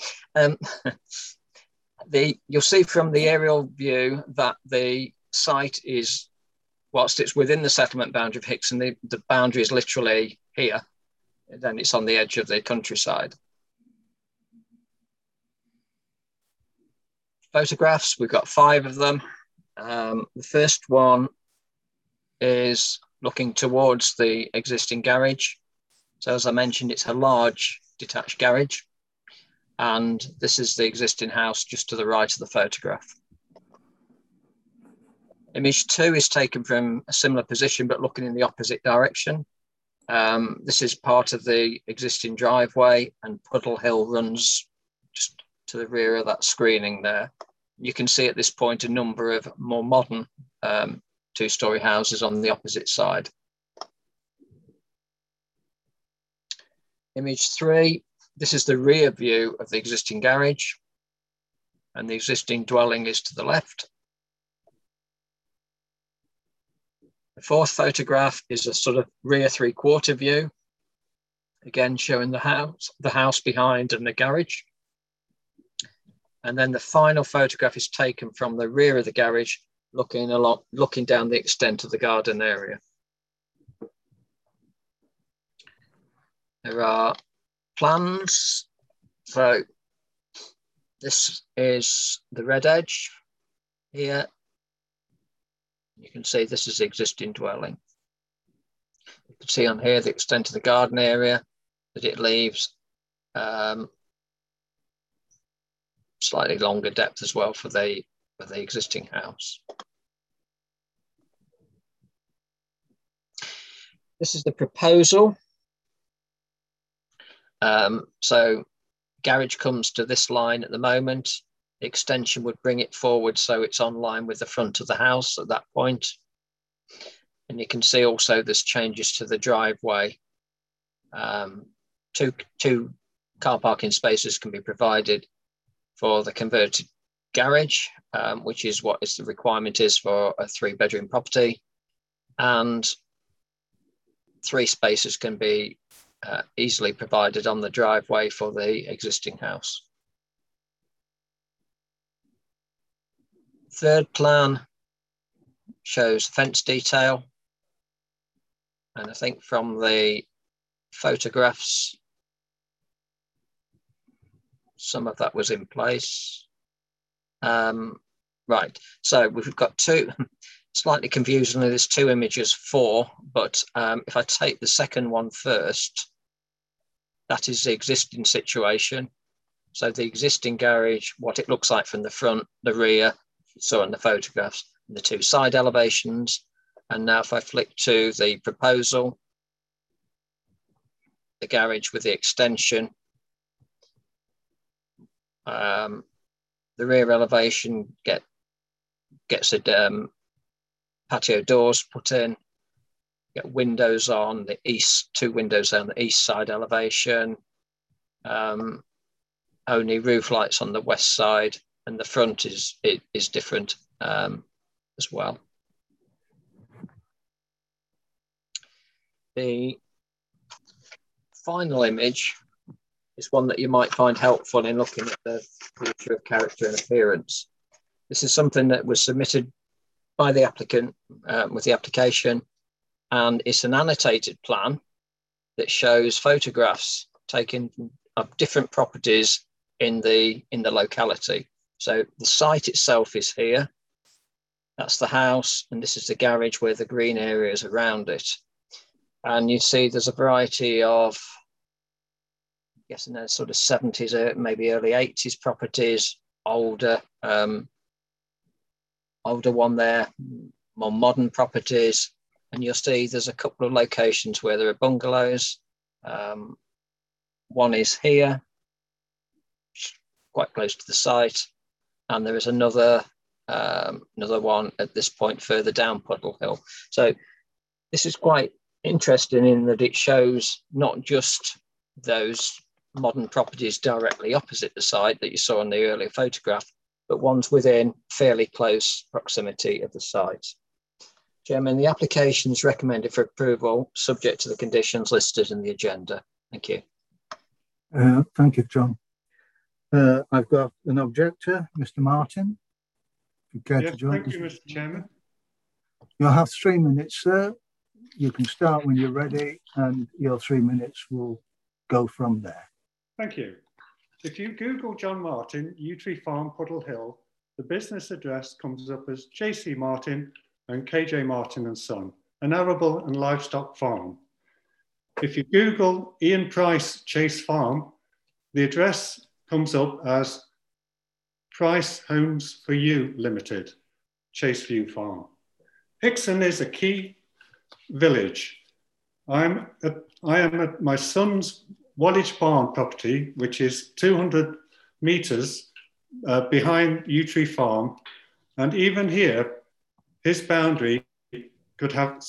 You'll see from the aerial view that the site is, whilst it's within the settlement boundary of Hixon, the boundary is literally here. And then it's on the edge of the countryside. Photographs, we've got 5 of them. The first one is looking towards the existing garage. So as I mentioned, it's a large detached garage. And this is the existing house just to the right of the photograph. Image 2 is taken from a similar position, but looking in the opposite direction. This is part of the existing driveway, and Puddle Hill runs just to the rear of that screening there. You can see at this point a number of more modern 2-storey houses on the opposite side. Image 3, this is the rear view of the existing garage, and the existing dwelling is to the left. The 4th photograph is a sort of rear 3/4 view, again showing the house behind and the garage. And then the final photograph is taken from the rear of the garage, looking down the extent of the garden area. There are plans. So this is the red edge here. You can see this is the existing dwelling. You can see on here the extent of the garden area that it leaves. Slightly longer depth as well for the existing house. This is the proposal. So garage comes to this line at the moment. The extension would bring it forward so it's on line with the front of the house at that point. And you can see also there's changes to the driveway. Two car parking spaces can be provided for the converted garage, which is what the requirement is for a 3-bedroom property. And 3 spaces can be easily provided on the driveway for the existing house. 3rd plan shows fence detail. And I think from the photographs, some of that was in place. Right, so we've got 2, slightly confusingly, there's 2 images, 4, but if I take the second one first, that is the existing situation. So the existing garage, what it looks like from the front, the rear, you saw in the photographs, the 2 side elevations. And now if I flick to the proposal, the garage with the extension, the rear elevation gets a patio doors put in, get windows on the east, 2 windows on the east side elevation, only roof lights on the west side, and the front is different as well. The final image is one that you might find helpful in looking at the feature of character and appearance. This is something that was submitted by the applicant with the application, and it's an annotated plan that shows photographs taken of different properties in the locality. So the site itself is here. That's the house, and this is the garage where the green area is around it. And you see there's a variety of, I'm guessing there's sort of 70s, maybe early 80s properties, older one there, more modern properties. And you'll see there's a couple of locations where there are bungalows. One is here, quite close to the site. And there is another one at this point further down Puddle Hill. So this is quite interesting in that it shows not just those modern properties directly opposite the site that you saw in the earlier photograph, but ones within fairly close proximity of the site. Chairman, the application is recommended for approval subject to the conditions listed in the agenda. Thank you. Thank you, John. I've got an objector, Mr. Martin. If you care to join. Thank you, Mr. Chairman. You'll have 3 minutes, sir. You can start when you're ready, and your 3 minutes will go from there. Thank you. If you Google John Martin, Yew Tree Farm, Puddle Hill, the business address comes up as JC Martin and KJ Martin and Son, an arable and livestock farm. If you Google Ian Price Chase Farm, the address comes up as Price Homes for You Limited, Chaseview Farm. Hixon is a key village. I am at my son's Woolwich Barn property, which is 200 metres behind Yew Tree Farm. And even here, his boundary could have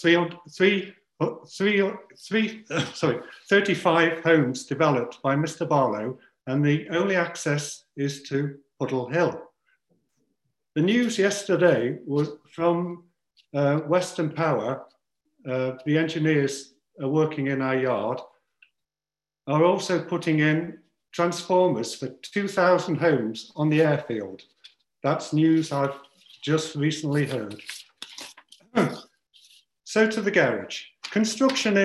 35 homes developed by Mr. Barlow, and the only access is to Puddle Hill. The news yesterday was from Western Power. The engineers are working in our yard, are also putting in transformers for 2,000 homes on the airfield. That's news I've just recently heard. So to the garage. Constructed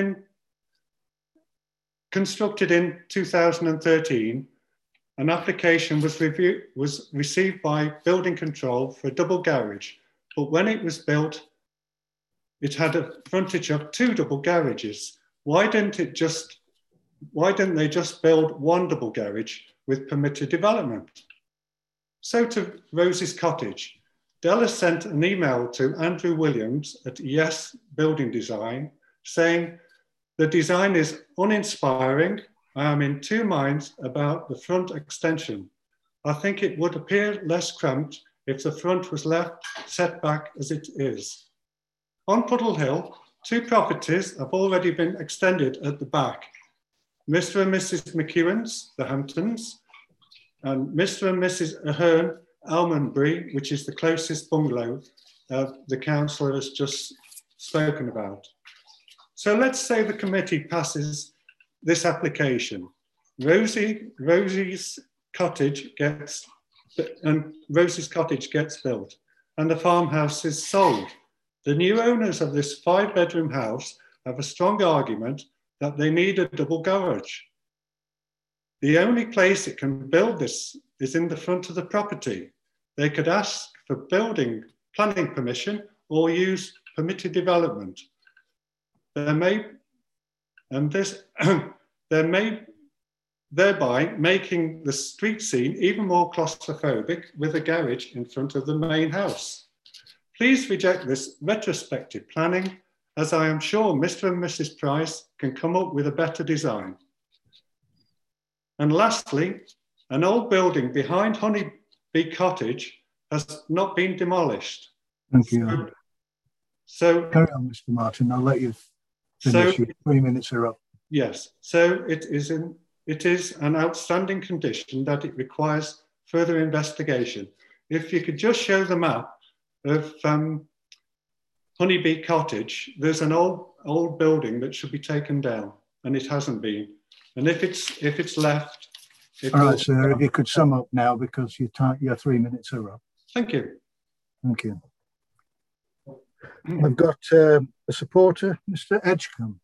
in 2013, an application was received by Building Control for a double garage, but when it was built, it had a frontage of 2 double garages. Why didn't they just build 1 double garage with permitted development? So to Rosie's Cottage. Della sent an email to Andrew Williams at Yes Building Design saying, the design is uninspiring. I am in 2 minds about the front extension. I think it would appear less cramped if the front was left set back as it is. On Puddle Hill, 2 properties have already been extended at the back. Mr. and Mrs. McEwen's, the Hamptons, and Mr. and Mrs. Ahern, Almondbury, which is the closest bungalow the councillor has just spoken about. So let's say the committee passes this application. Rosie's cottage gets built and the farmhouse is sold. The new owners of this 5-bedroom house have a strong argument that they need a double garage. The only place it can build this is in the front of the property. They could ask for planning permission or use permitted development. Thereby making the street scene even more claustrophobic with a garage in front of the main house. Please reject this retrospective planning, as I am sure Mr. and Mrs. Price can come up with a better design. And lastly, an old building behind Honeybee Cottage has not been demolished. Thank you. So carry on, Mr. Martin. I'll let you finish. Your 3 minutes are up. Yes. So it is an outstanding condition that it requires further investigation. If you could just show the map of Honeybee Cottage, there's an old building that should be taken down, and it hasn't been. And if it's left, all right, sir. If you could sum up now, because your 3 minutes are up. Thank you. Thank you. I've got a supporter, Mr. Edgecombe.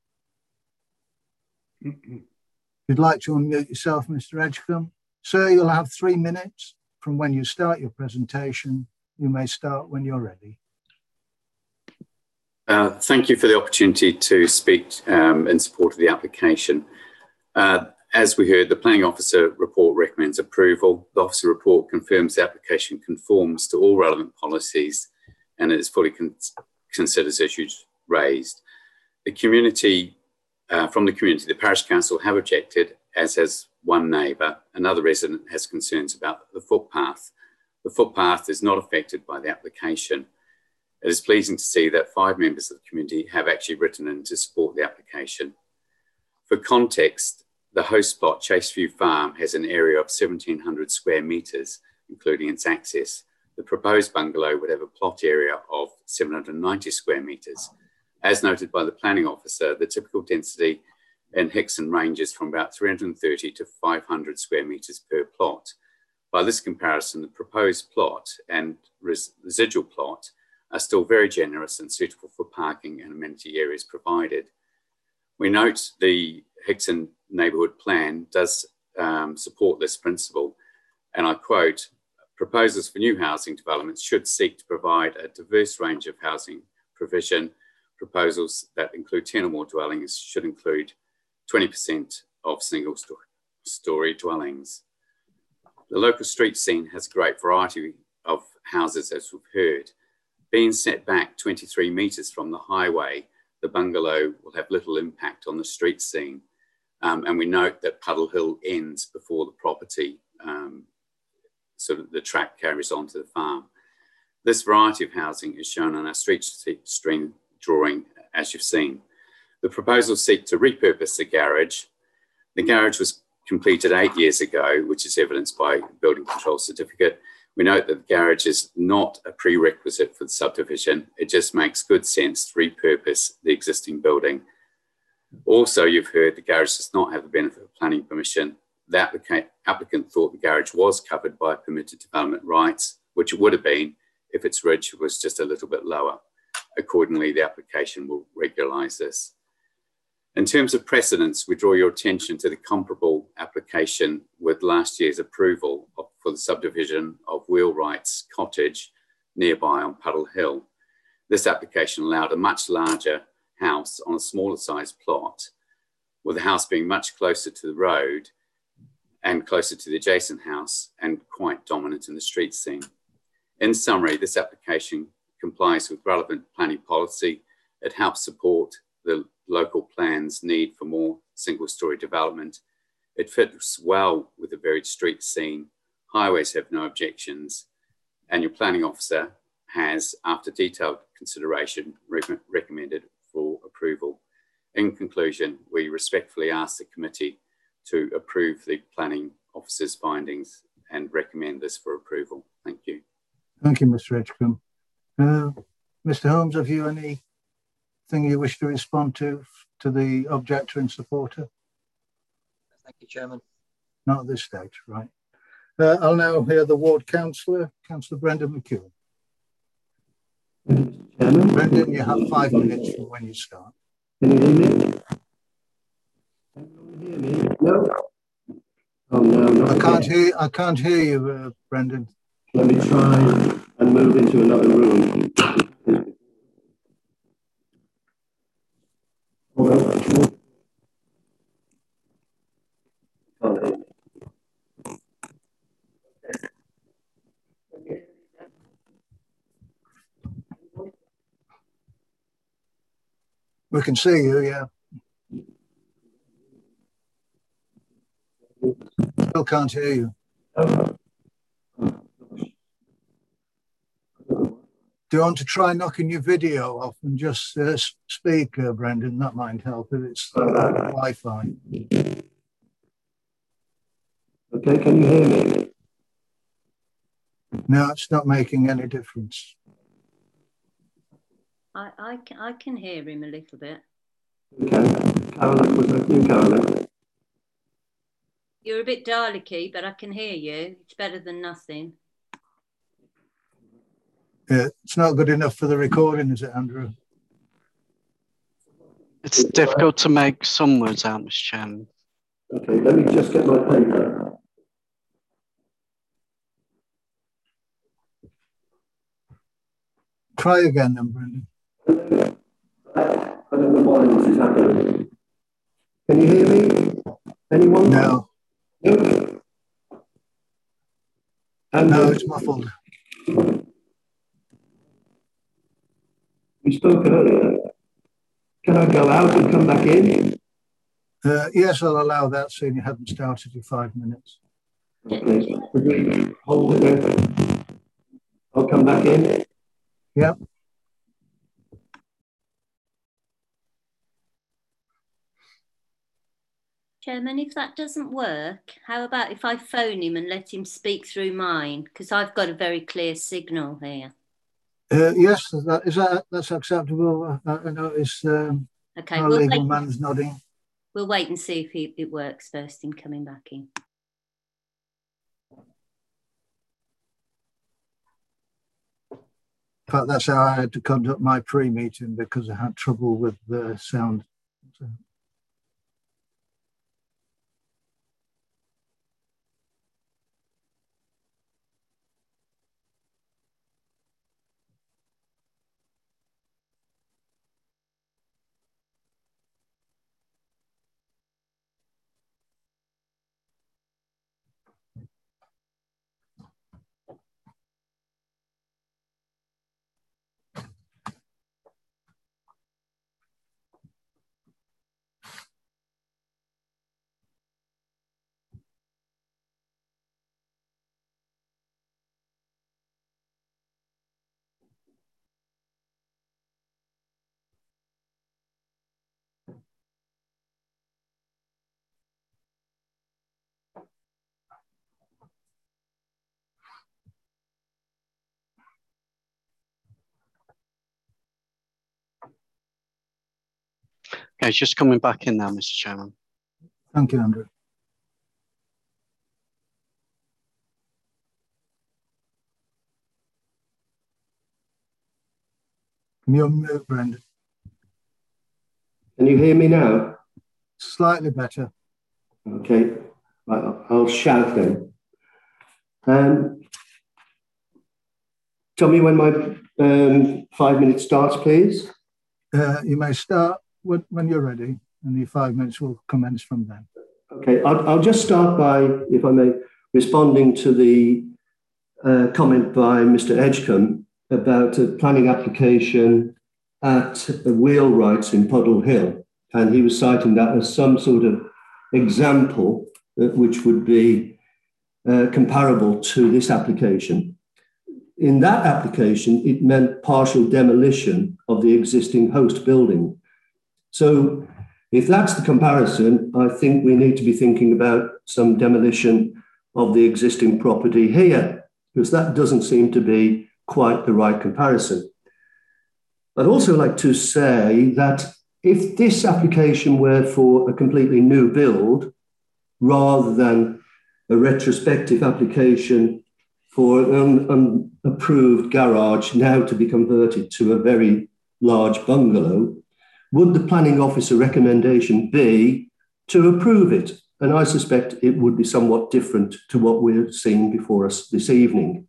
If you'd like to unmute yourself, Mr. Edgecombe. Sir, you'll have 3 minutes from when you start your presentation. You may start when you're ready. Thank you for the opportunity to speak in support of the application. As we heard, the Planning Officer report recommends approval. The Officer report confirms the application conforms to all relevant policies and it is fully considers issues raised. The community, the Parish Council have objected, as has one neighbour. Another resident has concerns about the footpath. The footpath is not affected by the application. It is pleasing to see that 5 members of the community have actually written in to support the application. For context, the host plot, Chaseview Farm, has an area of 1,700 square metres, including its access. The proposed bungalow would have a plot area of 790 square metres. As noted by the planning officer, the typical density in Hickson ranges from about 330 to 500 square metres per plot. By this comparison, the proposed plot and residual plot are still very generous and suitable for parking and amenity areas provided. We note the Hickson neighbourhood plan does support this principle, and I quote, proposals for new housing developments should seek to provide a diverse range of housing provision. Proposals that include 10 or more dwellings should include 20% of single-storey dwellings. The local street scene has a great variety of houses, as we've heard. Being set back 23 metres from the highway, the bungalow will have little impact on the street scene. And we note that Puddle Hill ends before the property, so that the track carries on to the farm. This variety of housing is shown on our street scene drawing, as you've seen. The proposals seek to repurpose the garage. The garage was completed 8 years ago, which is evidenced by building control certificate. We note that the garage is not a prerequisite for the subdivision. It just makes good sense to repurpose the existing building. Also, you've heard the garage does not have the benefit of planning permission. The applicant thought the garage was covered by permitted development rights, which it would have been if its ridge was just a little bit lower. Accordingly, the application will regularise this. In terms of precedents, we draw your attention to the comparable application with last year's approval for the subdivision of Wheelwright's cottage nearby on Puddle Hill. This application allowed a much larger house on a smaller sized plot, with the house being much closer to the road and closer to the adjacent house and quite dominant in the street scene. In summary, this application complies with relevant planning policy. It helps support the local plan's need for more single-storey development. It fits well with the varied street scene. Highways have no objections, and your planning officer has, after detailed consideration, recommended for approval. In conclusion, we respectfully ask the committee to approve the planning officer's findings and recommend this for approval. Thank you. Thank you, Mr. Edgecombe. Mr. Holmes, have you anything you wish to respond to the objector and supporter? Thank you, Chairman. Not at this stage, right. I'll now hear the ward councillor, Councillor Brendan McEwen. Brendan, you have 5 minutes from when you start. Can you hear me? Can you hear me? No? Oh, no, I can't hear you, Brendan. Let me try and move into another room. We can see you, yeah. Still can't hear you. Do you want to try knocking your video off and just speak, Brendan? That might help if it's Wi-Fi. Okay, can you hear me? No, it's not making any difference. I can hear him a little bit. Okay, Caroline, was that you, Caroline? You're a bit Dalek-y, but I can hear you. It's better than nothing. Yeah, it's not good enough for the recording, is it, Andrew? It's difficult to make some words out, Mr. Chairman. Okay, let me just get my paper. Try again then, Brendan. I don't know why this is happening. Can you hear me? Anyone? No. No, no, it's muffled. We spoke earlier. Can I go out and come back in? Yes, I'll allow that, seeing you haven't started your 5 minutes. Okay, would we hold it there? I'll come back in. Yep. Chairman, if that doesn't work, how about if I phone him and let him speak through mine? Because I've got a very clear signal here. Yes, that's acceptable. I notice okay, our legal man's nodding. We'll wait and see if it works first in coming back in. In fact, that's how I had to conduct my pre-meeting because I had trouble with the sound. So. Okay, it's just coming back in now, Mr. Chairman. Thank you, Andrew. Can you unmute, Brendan? Can you hear me now? Slightly better. Okay, right, I'll shout then. Tell me when my 5 minutes starts, please. You may start when you're ready, and your 5 minutes will commence from then. Okay, I'll just start by, if I may, responding to the comment by Mr. Edgecombe about a planning application at Wheelwrights in Puddle Hill. And he was citing that as some sort of example which would be comparable to this application. In that application, it meant partial demolition of the existing host building. So if that's the comparison, I think we need to be thinking about some demolition of the existing property here, because that doesn't seem to be quite the right comparison. I'd also like to say that if this application were for a completely new build, rather than a retrospective application for an unapproved garage now to be converted to a very large bungalow, would the planning officer recommendation be to approve it? And I suspect it would be somewhat different to what we're seeing before us this evening.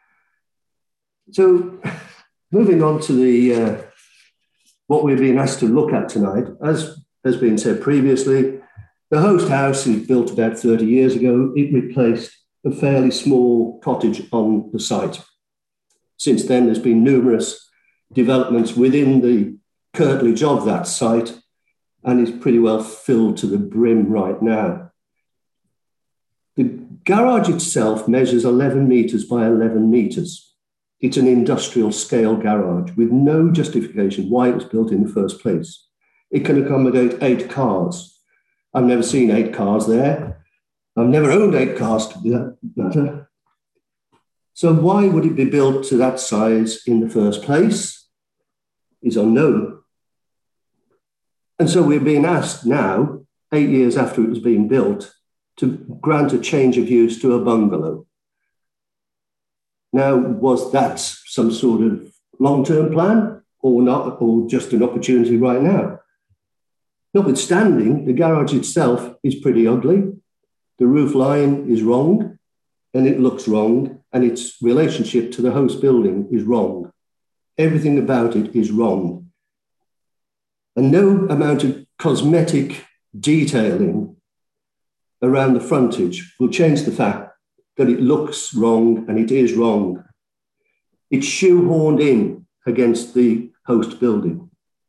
So moving on to the what we're being asked to look at tonight, as has been said previously, the host house is built about 30 years ago. It replaced a fairly small cottage on the site. Since then, there's been numerous developments within the curtilage of that site, and is pretty well filled to the brim right now. The garage itself measures 11 metres by 11 metres. It's an industrial scale garage with no justification why it was built in the first place. It can accommodate 8 cars. I've never seen 8 cars there. I've never owned 8 cars to that matter. So why would it be built to that size in the first place is unknown. And so we're being asked now, 8 years after it was being built, to grant a change of use to a bungalow. Now, was that some sort of long-term plan or not, or just an opportunity right now? Notwithstanding, the garage itself is pretty ugly. The roof line is wrong, and it looks wrong, and its relationship to the host building is wrong. Everything about it is wrong. And no amount of cosmetic detailing around the frontage will change the fact that it looks wrong, and it is wrong. It's shoehorned in against the host building.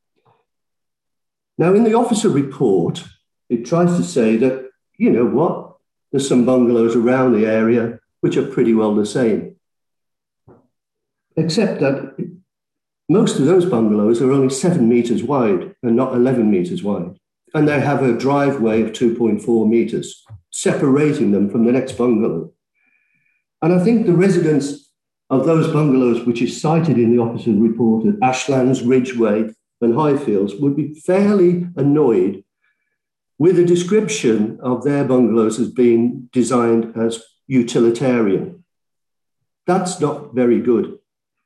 Now, in the officer report, it tries to say that, you know what, there's some bungalows around the area which are pretty well the same. Except that most of those bungalows are only 7 metres wide and not 11 metres wide. and they have a driveway of 2.4 metres, separating them from the next bungalow. And I think the residents of those bungalows, which is cited in the officer's report at Ashlands, Ridgeway and Highfields, would be fairly annoyed with a description of their bungalows as being designed as utilitarian. That's not very good.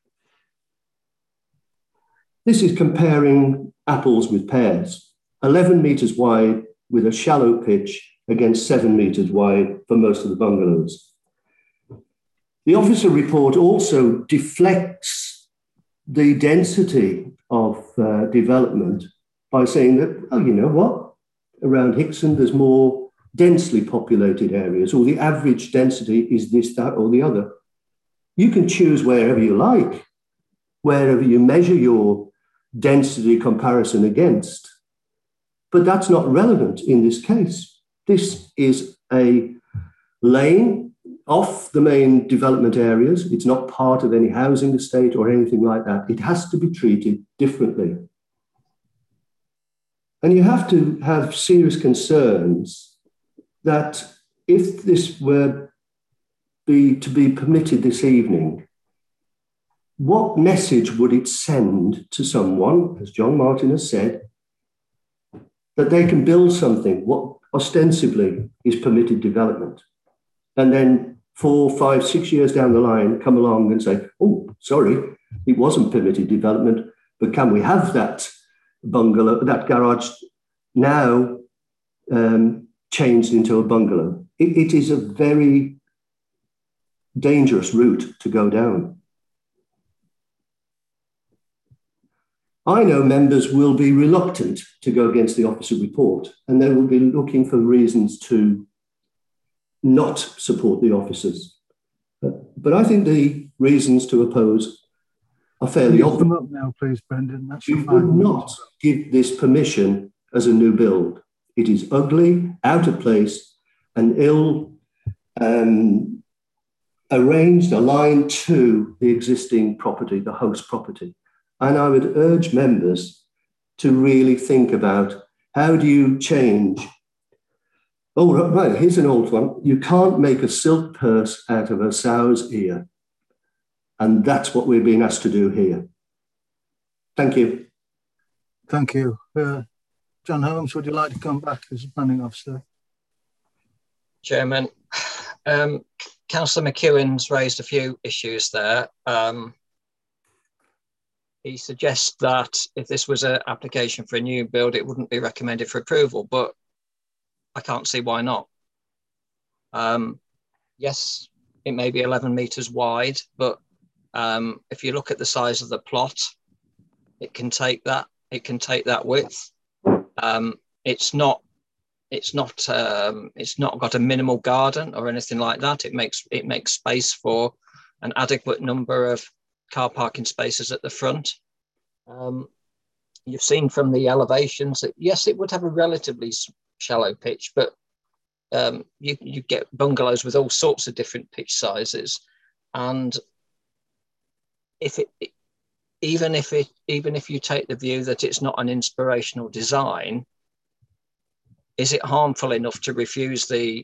This is comparing apples with pears. 11 metres wide with a shallow pitch against 7 metres wide for most of the bungalows. The officer report also deflects the density of development by saying that, oh, you know what? Around Hickson, there's more densely populated areas, or the average density is this, that, or the other. You can choose wherever you like, wherever you measure your density comparison against. But that's not relevant in this case. This is a lane off the main development areas. It's not part of any housing estate or anything like that. It has to be treated differently. And you have to have serious concerns that if this were to be permitted this evening, what message would it send to someone, as John Martin has said, that they can build something what ostensibly is permitted development, and then 4, 5, 6 years down the line come along and say, oh, sorry, it wasn't permitted development, but can we have that bungalow, that garage now changed into a bungalow? It is a very dangerous route to go down. I know members will be reluctant to go against the officer report, and they will be looking for reasons to not support the officers. But I think the reasons to oppose are fairly obvious. Come up now, please, Brendan. That's you would not give this permission as a new build. It is ugly, out of place, and ill arranged, aligned to the existing property, the host property. And I would urge members to really think about, how do you change? Oh, right, here's an old one. You can't make a silk purse out of a sow's ear. And that's what we're being asked to do here. Thank you. Thank you. John Holmes, would you like to come back as a planning officer? Chairman, Councillor McEwen's raised a few issues there. He suggests that if this was an application for a new build, it wouldn't be recommended for approval, but I can't see why not. Yes, it may be 11 metres wide, but if you look at the size of the plot, it can take that width. It's not got a minimal garden or anything like that. It makes space for an adequate number of car parking spaces at the front. You've seen from the elevations that yes, it would have a relatively shallow pitch, but you get bungalows with all sorts of different pitch sizes, and even if you take the view that it's not an inspirational design, is it harmful enough to refuse the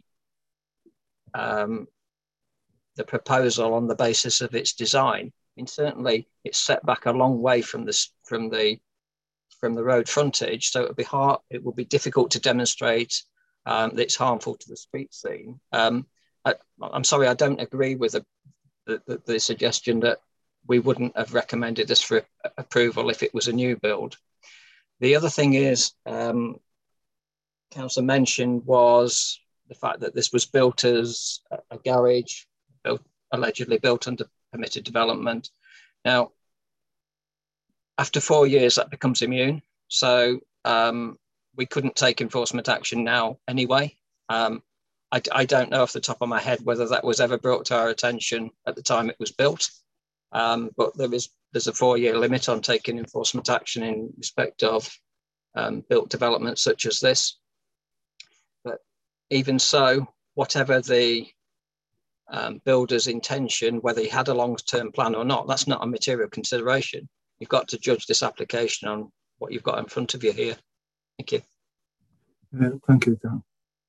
proposal on the basis of its design? I mean, certainly it's set back a long way from the road frontage, so it would be difficult to demonstrate that it's harmful to the street scene. I'm sorry, I don't agree with the suggestion that we wouldn't have recommended this for approval if it was a new build. The other thing is, Councillor mentioned was the fact that this was built as a garage, allegedly built under permitted development. Now, after 4 years, that becomes immune. So we couldn't take enforcement action now anyway. I don't know off the top of my head whether that was ever brought to our attention at the time it was built. But there's a 4-year limit on taking enforcement action in respect of built developments such as this. But even so, whatever the builder's intention, whether he had a long-term plan or not, that's not a material consideration. You've got to judge this application on what you've got in front of you here. Thank you. Thank you, Dan.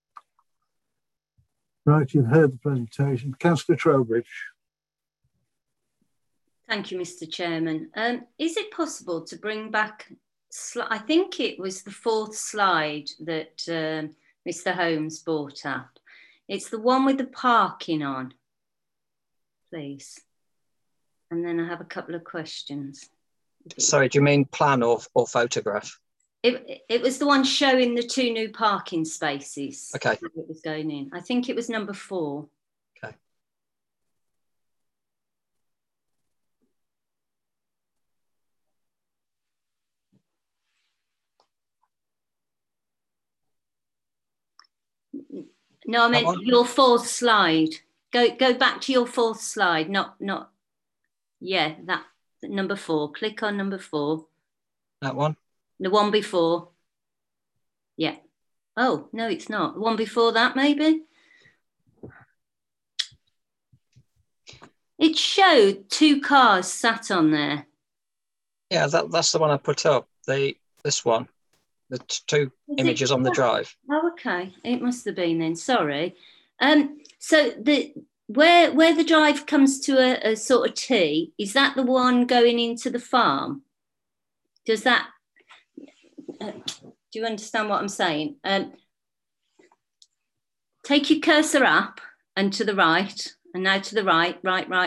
Right, you've heard the presentation. Councillor Trowbridge. Thank you, Mr. Chairman. Is it possible to bring back, I think it was the 4th slide that Mr. Holmes brought up. It's the one with the parking on, please. And then I have a couple of questions. Sorry, do you mean plan or photograph? It was the one showing the 2 new parking spaces. Okay. It was going in. I think it was number 4. Okay. No, I meant your 4th slide. Go back to your 4th slide. Not. Yeah, that number 4. Click on number 4. That one. The one before. Yeah. Oh, no, it's not. The one before that, maybe? It showed 2 cars sat on there. Yeah, that's the one I put up. This one. The 2 images on the drive. Oh, okay. It must have been then. Sorry. So where the drive comes to a sort of T, is that the one going into the farm? Does that... do you understand what I'm saying? Take your cursor up and to the right, and now to the right.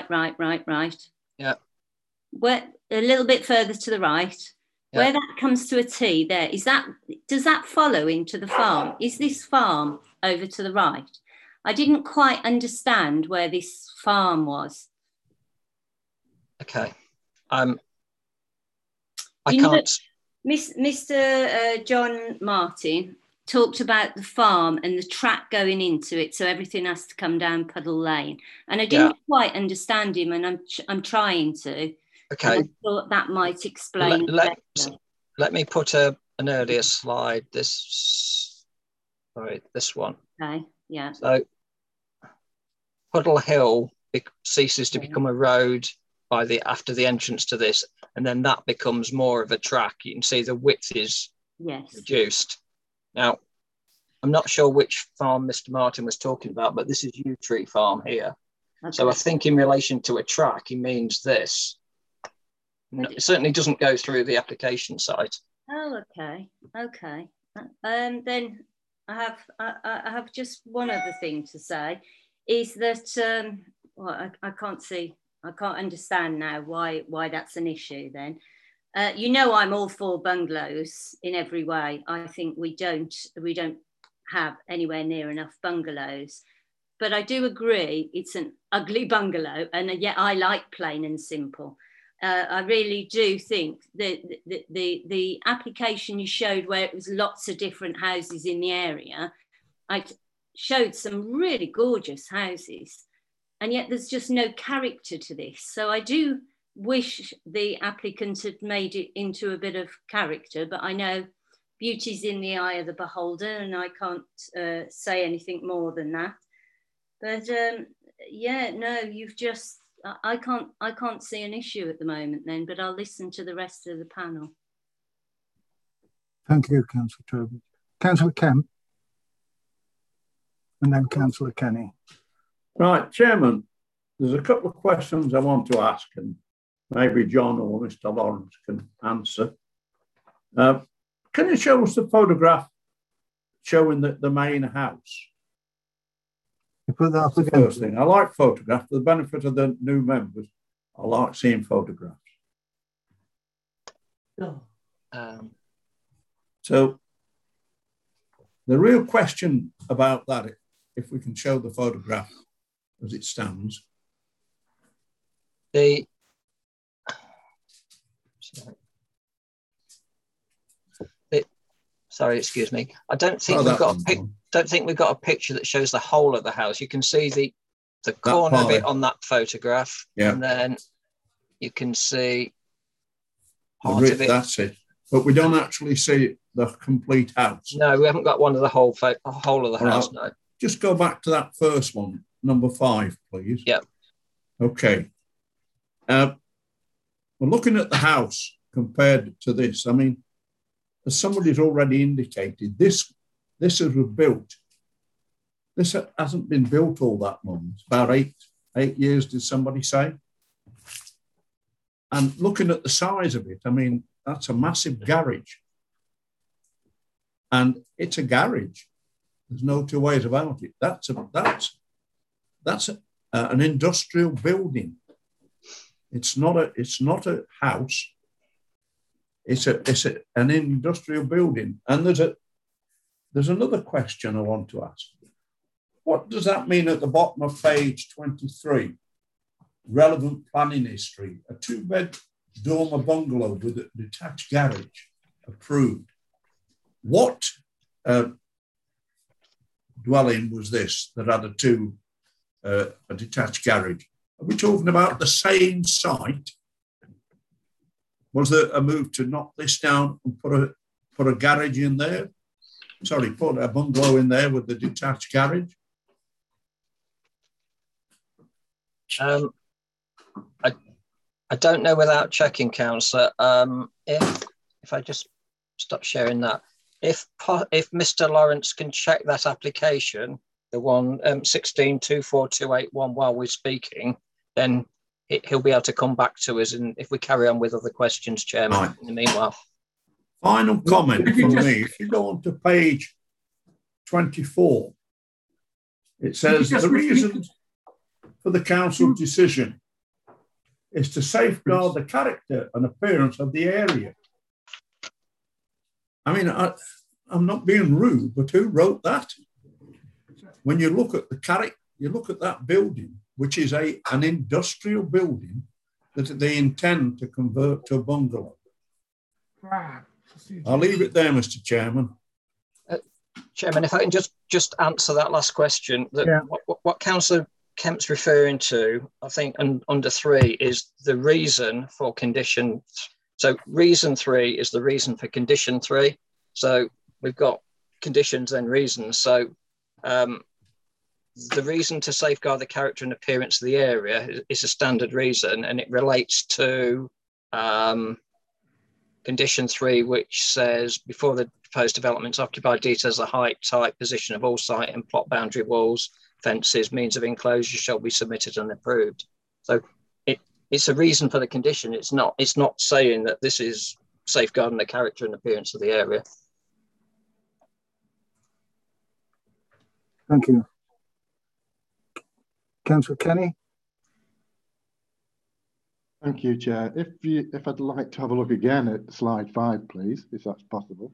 Yeah. Where a little bit further to the right. Yeah. Where that comes to a T there, does that follow into the farm? Is this farm over to the right? I didn't quite understand where this farm was. Okay. I can't... Mr. John Martin talked about the farm and the track going into it, so everything has to come down Puddle Lane. And I didn't quite understand him, and I'm trying to. Okay. I thought that might explain. Let me put an earlier slide. This one. Okay. Yeah. So Puddle Hill ceases to become a road after the entrance to this, and then that becomes more of a track. You can see the width is reduced. Now, I'm not sure which farm Mr. Martin was talking about, but this is Yew Tree Farm here. Okay. So I think in relation to a track, he means this. It certainly doesn't go through the application site. Oh, okay. Okay. Then I have just one other thing to say, is that I can't understand now why that's an issue then. I'm all for bungalows in every way. I think we don't have anywhere near enough bungalows. But I do agree it's an ugly bungalow, and yet I like plain and simple. I really do think that the application you showed, where it was lots of different houses in the area, I showed some really gorgeous houses, and yet there's just no character to this. So I do wish the applicant had made it into a bit of character, but I know beauty's in the eye of the beholder, and I can't say anything more than that. But you've just... I can't see an issue at the moment then, but I'll listen to the rest of the panel. Thank you, Councillor Trowbridge. Councillor Kemp, and then Councillor Kenny. Right, Chairman, there's a couple of questions I want to ask, and maybe John or Mr. Lawrence can answer. Can you show us the photograph showing the main house? You put that up the first thing. I like photographs. For the benefit of the new members, I like seeing photographs. So the real question about that, if we can show the photograph as it stands. Sorry, excuse me. I don't think we've got a picture that shows the whole of the house. You can see the corner of it on that photograph, and then you can see part of it. That's it. But we don't actually see the complete house. No, we haven't got one of the whole of the house. No. Just go back to that first one, number 5, please. Yeah. Okay. We're looking at the house compared to this. I mean, as somebody's already indicated, this this was built. This hasn't been built all that long. It's about eight years, did somebody say? And looking at the size of it, I mean, that's a massive garage. And it's a garage. There's no two ways about it. That's an industrial building. It's not a house. It's an industrial building. And there's another question I want to ask. What does that mean at the bottom of page 23? Relevant planning history. A 2-bed dormer bungalow with a detached garage approved. What dwelling was this that had a detached garage? Are we talking about the same site? Was there a move to knock this down and put a garage in there? Sorry, put a bungalow in there with the detached garage? I don't know without checking, Councillor. If I just stop sharing that, if Mr. Lawrence can check that application, the one 162428 while we're speaking, then he'll be able to come back to us, and if we carry on with other questions, Chairman, right. In the meanwhile. Final comment from me. If you go on to page 24, it says the reasons for the council decision is to safeguard the character and appearance of the area. I mean, I'm not being rude, but who wrote that? When you look at the character, you look at that building, which is an industrial building that they intend to convert to a bungalow. I'll leave it there, Mr. Chairman. Chairman, if I can just answer that last question, what Councillor Kemp's referring to, I think, under 3 is the reason for condition. So reason 3 is the reason for condition 3. So we've got conditions and reasons. So the reason to safeguard the character and appearance of the area is a standard reason, and it relates to condition 3, which says before the proposed developments occupy details of the height, type, position of all site and plot boundary walls, fences, means of enclosure shall be submitted and approved. So it's a reason for the condition. It's not saying that this is safeguarding the character and appearance of the area. Thank you. Councillor Kenny. Thank you, Chair. If I'd like to have a look again at slide 5, please, if that's possible.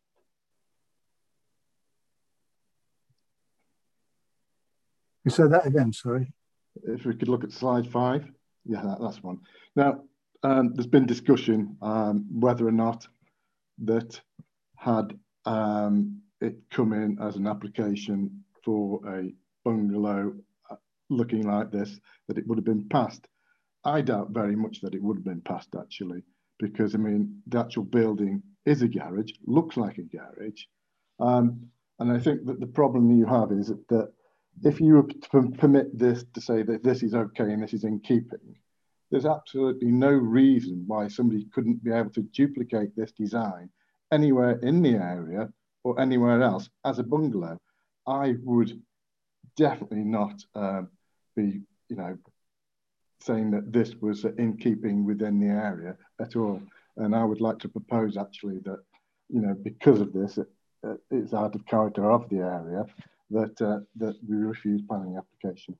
You said that again, sorry. If we could look at slide 5. Yeah, that's one. Now, there's been discussion whether or not that had it come in as an application for a bungalow looking like this, that it would have been passed. I doubt very much that it would have been passed, actually, because, I mean, the actual building is a garage, looks like a garage. And I think that the problem you have is that if you were to permit this to say that this is okay and this is in keeping, there's absolutely no reason why somebody couldn't be able to duplicate this design anywhere in the area or anywhere else as a bungalow. I would definitely not be, saying that this was in keeping within the area at all. And I would like to propose actually that, because of this, it's out of character of the area, that we refuse planning application.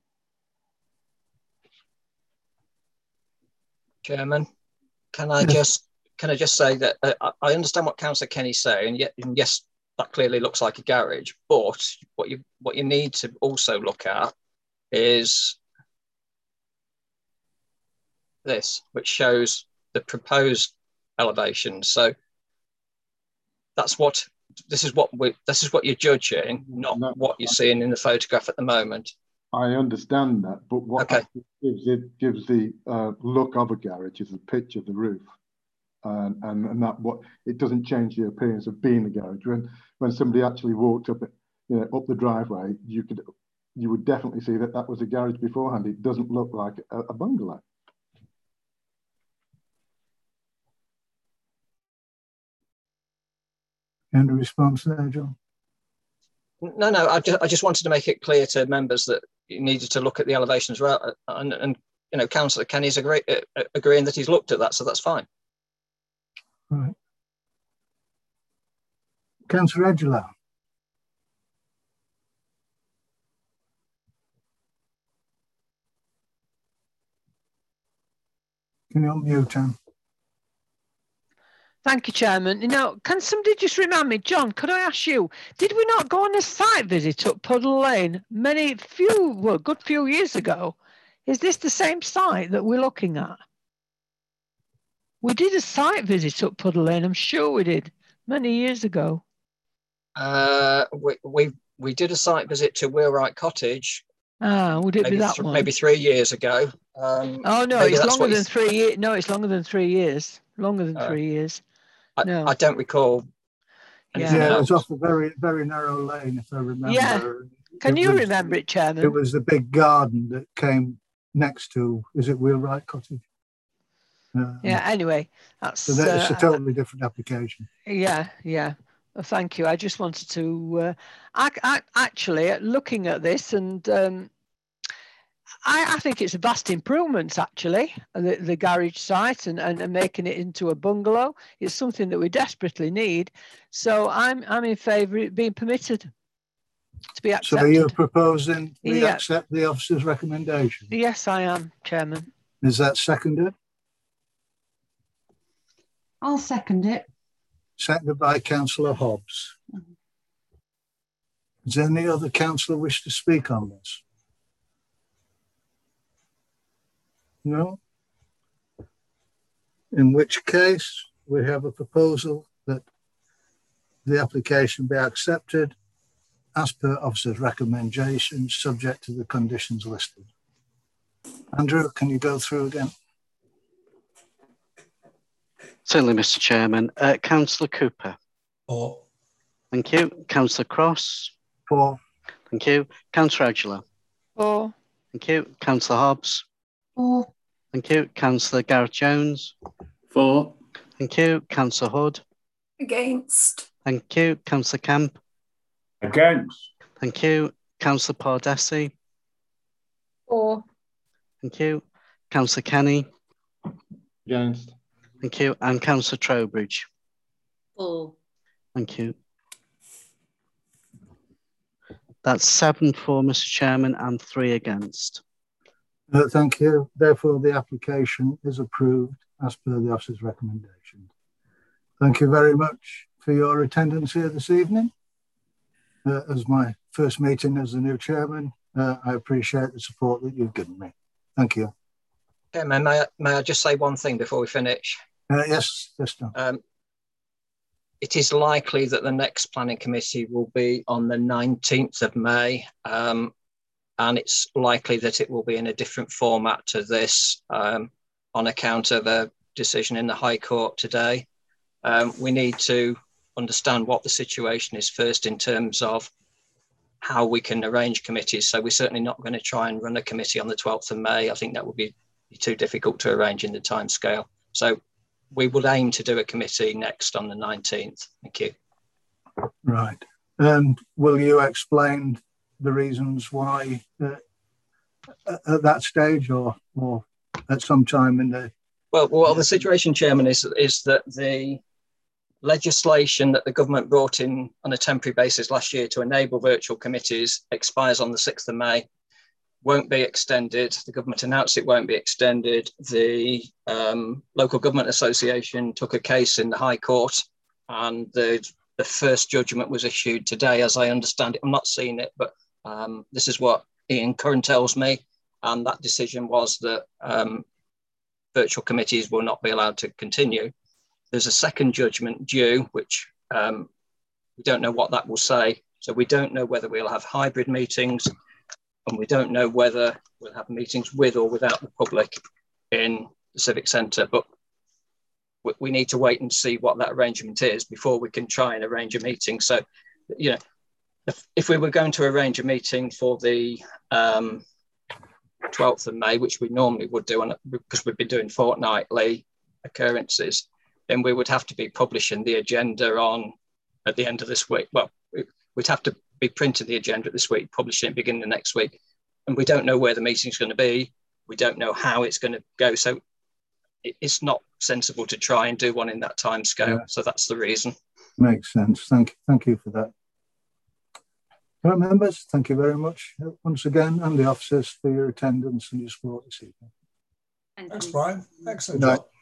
Chairman, can I just say that I understand what Councillor Kenny's saying, and yes, that clearly looks like a garage. But what you need to also look at is this, which shows the proposed elevation. So this is what you're judging, not what you're seeing in the photograph at the moment. I understand that, but what gives the look of a garage is the pitch of the roof, and that it doesn't change the appearance of being a garage. When somebody actually walked up the driveway, you would definitely see that was a garage beforehand. It doesn't look like a bungalow. And a response there, John? No, I just wanted to make it clear to members that you needed to look at the elevation as well, and you know, Councillor Kenny's agreeing that he's looked at that, so that's fine. Right. Councillor Edgelow. Can you unmute him? Thank you, Chairman. You know, can somebody just remind me, John, could I ask you, did we not go on a site visit up Puddle Lane good few years ago? Is this the same site that we're looking at? We did a site visit up Puddle Lane, I'm sure we did, many years ago. We did a site visit to Wheelwright Cottage. Would it be that one? Maybe 3 years ago. Oh no, it's longer than 3 years. No, it's longer than 3 years. Longer than 3 years. No, I don't recall. Yeah, it was off a very, very narrow lane, if I remember. Yeah. Can you remember it, Chairman? It was the big garden that came next to, is it Wheelwright Cottage? Yeah, anyway, that's... So that's a totally different application. Yeah. Well, thank you. I just wanted to... actually, looking at this, and I think it's a vast improvement, actually, the garage site and making it into a bungalow. It's something that we desperately need. So I'm in favour of it being permitted to be accepted. So are you proposing we accept the officer's recommendation? Yes, I am, Chairman. Is that seconded? I'll second it. Seconded by Councillor Hobbs. Does any other councillor wish to speak on this? No? In which case, we have a proposal that the application be accepted as per officer's recommendation, subject to the conditions listed. Andrew, can you go through again? Certainly, Mr. Chairman. Councillor Cooper. 4. Thank you. Councillor Cross. 4. Thank you. Councillor Edgelow. 4. Thank you. Councillor Hobbs. 4. Thank you. Councillor Gareth Jones. 4. Thank you. Councillor Hood. Against. Thank you. Councillor Camp. Against. Thank you. Councillor Pardesi. 4. Thank you. Councillor Kenny. Against. Thank you. And Councillor Trowbridge. 4. Thank you. That's 7 for, Mr. Chairman, and 3 against. Thank you. Therefore, the application is approved as per the officer's recommendation. Thank you very much for your attendance here this evening. As my first meeting as the new chairman, I appreciate the support that you've given me. Thank you. Chairman, may I just say one thing before we finish? Yes, John. It is likely that the next planning committee will be on the 19th of May, and it's likely that it will be in a different format to this on account of a decision in the High Court today. We need to understand what the situation is first in terms of how we can arrange committees. So we're certainly not going to try and run a committee on the 12th of May. I think that would be too difficult to arrange in the timescale. So we would aim to do a committee next on the 19th. Thank you. Right. And will you explain the reasons why at that stage or at some time in the... Well, the situation, Chairman, is that the legislation that the government brought in on a temporary basis last year to enable virtual committees expires on the 6th of May. Won't be extended. The government announced it won't be extended. The Local Government Association took a case in the High Court, and the first judgment was issued today, as I understand it. I'm not seeing it, but this is what Ian Curran tells me. And that decision was that virtual committees will not be allowed to continue. There's a second judgment due, which we don't know what that will say. So we don't know whether we'll have hybrid meetings, and we don't know whether we'll have meetings with or without the public in the Civic Centre. But we need to wait and see what that arrangement is before we can try and arrange a meeting. So, you know, if we were going to arrange a meeting for the 12th of May, which we normally would do because we've been doing fortnightly occurrences, then we would have to be publishing the agenda at the end of this week. Well, we'd have to be printing the agenda this week, publishing it beginning of next week. And we don't know where the meeting's going to be. We don't know how it's going to go. So it's not sensible to try and do one in that time scale. So that's the reason. Makes sense. Thank you for that. Right, members, thank you very much once again, and the officers for your attendance and your support this evening. Thanks, Brian. Excellent job. job.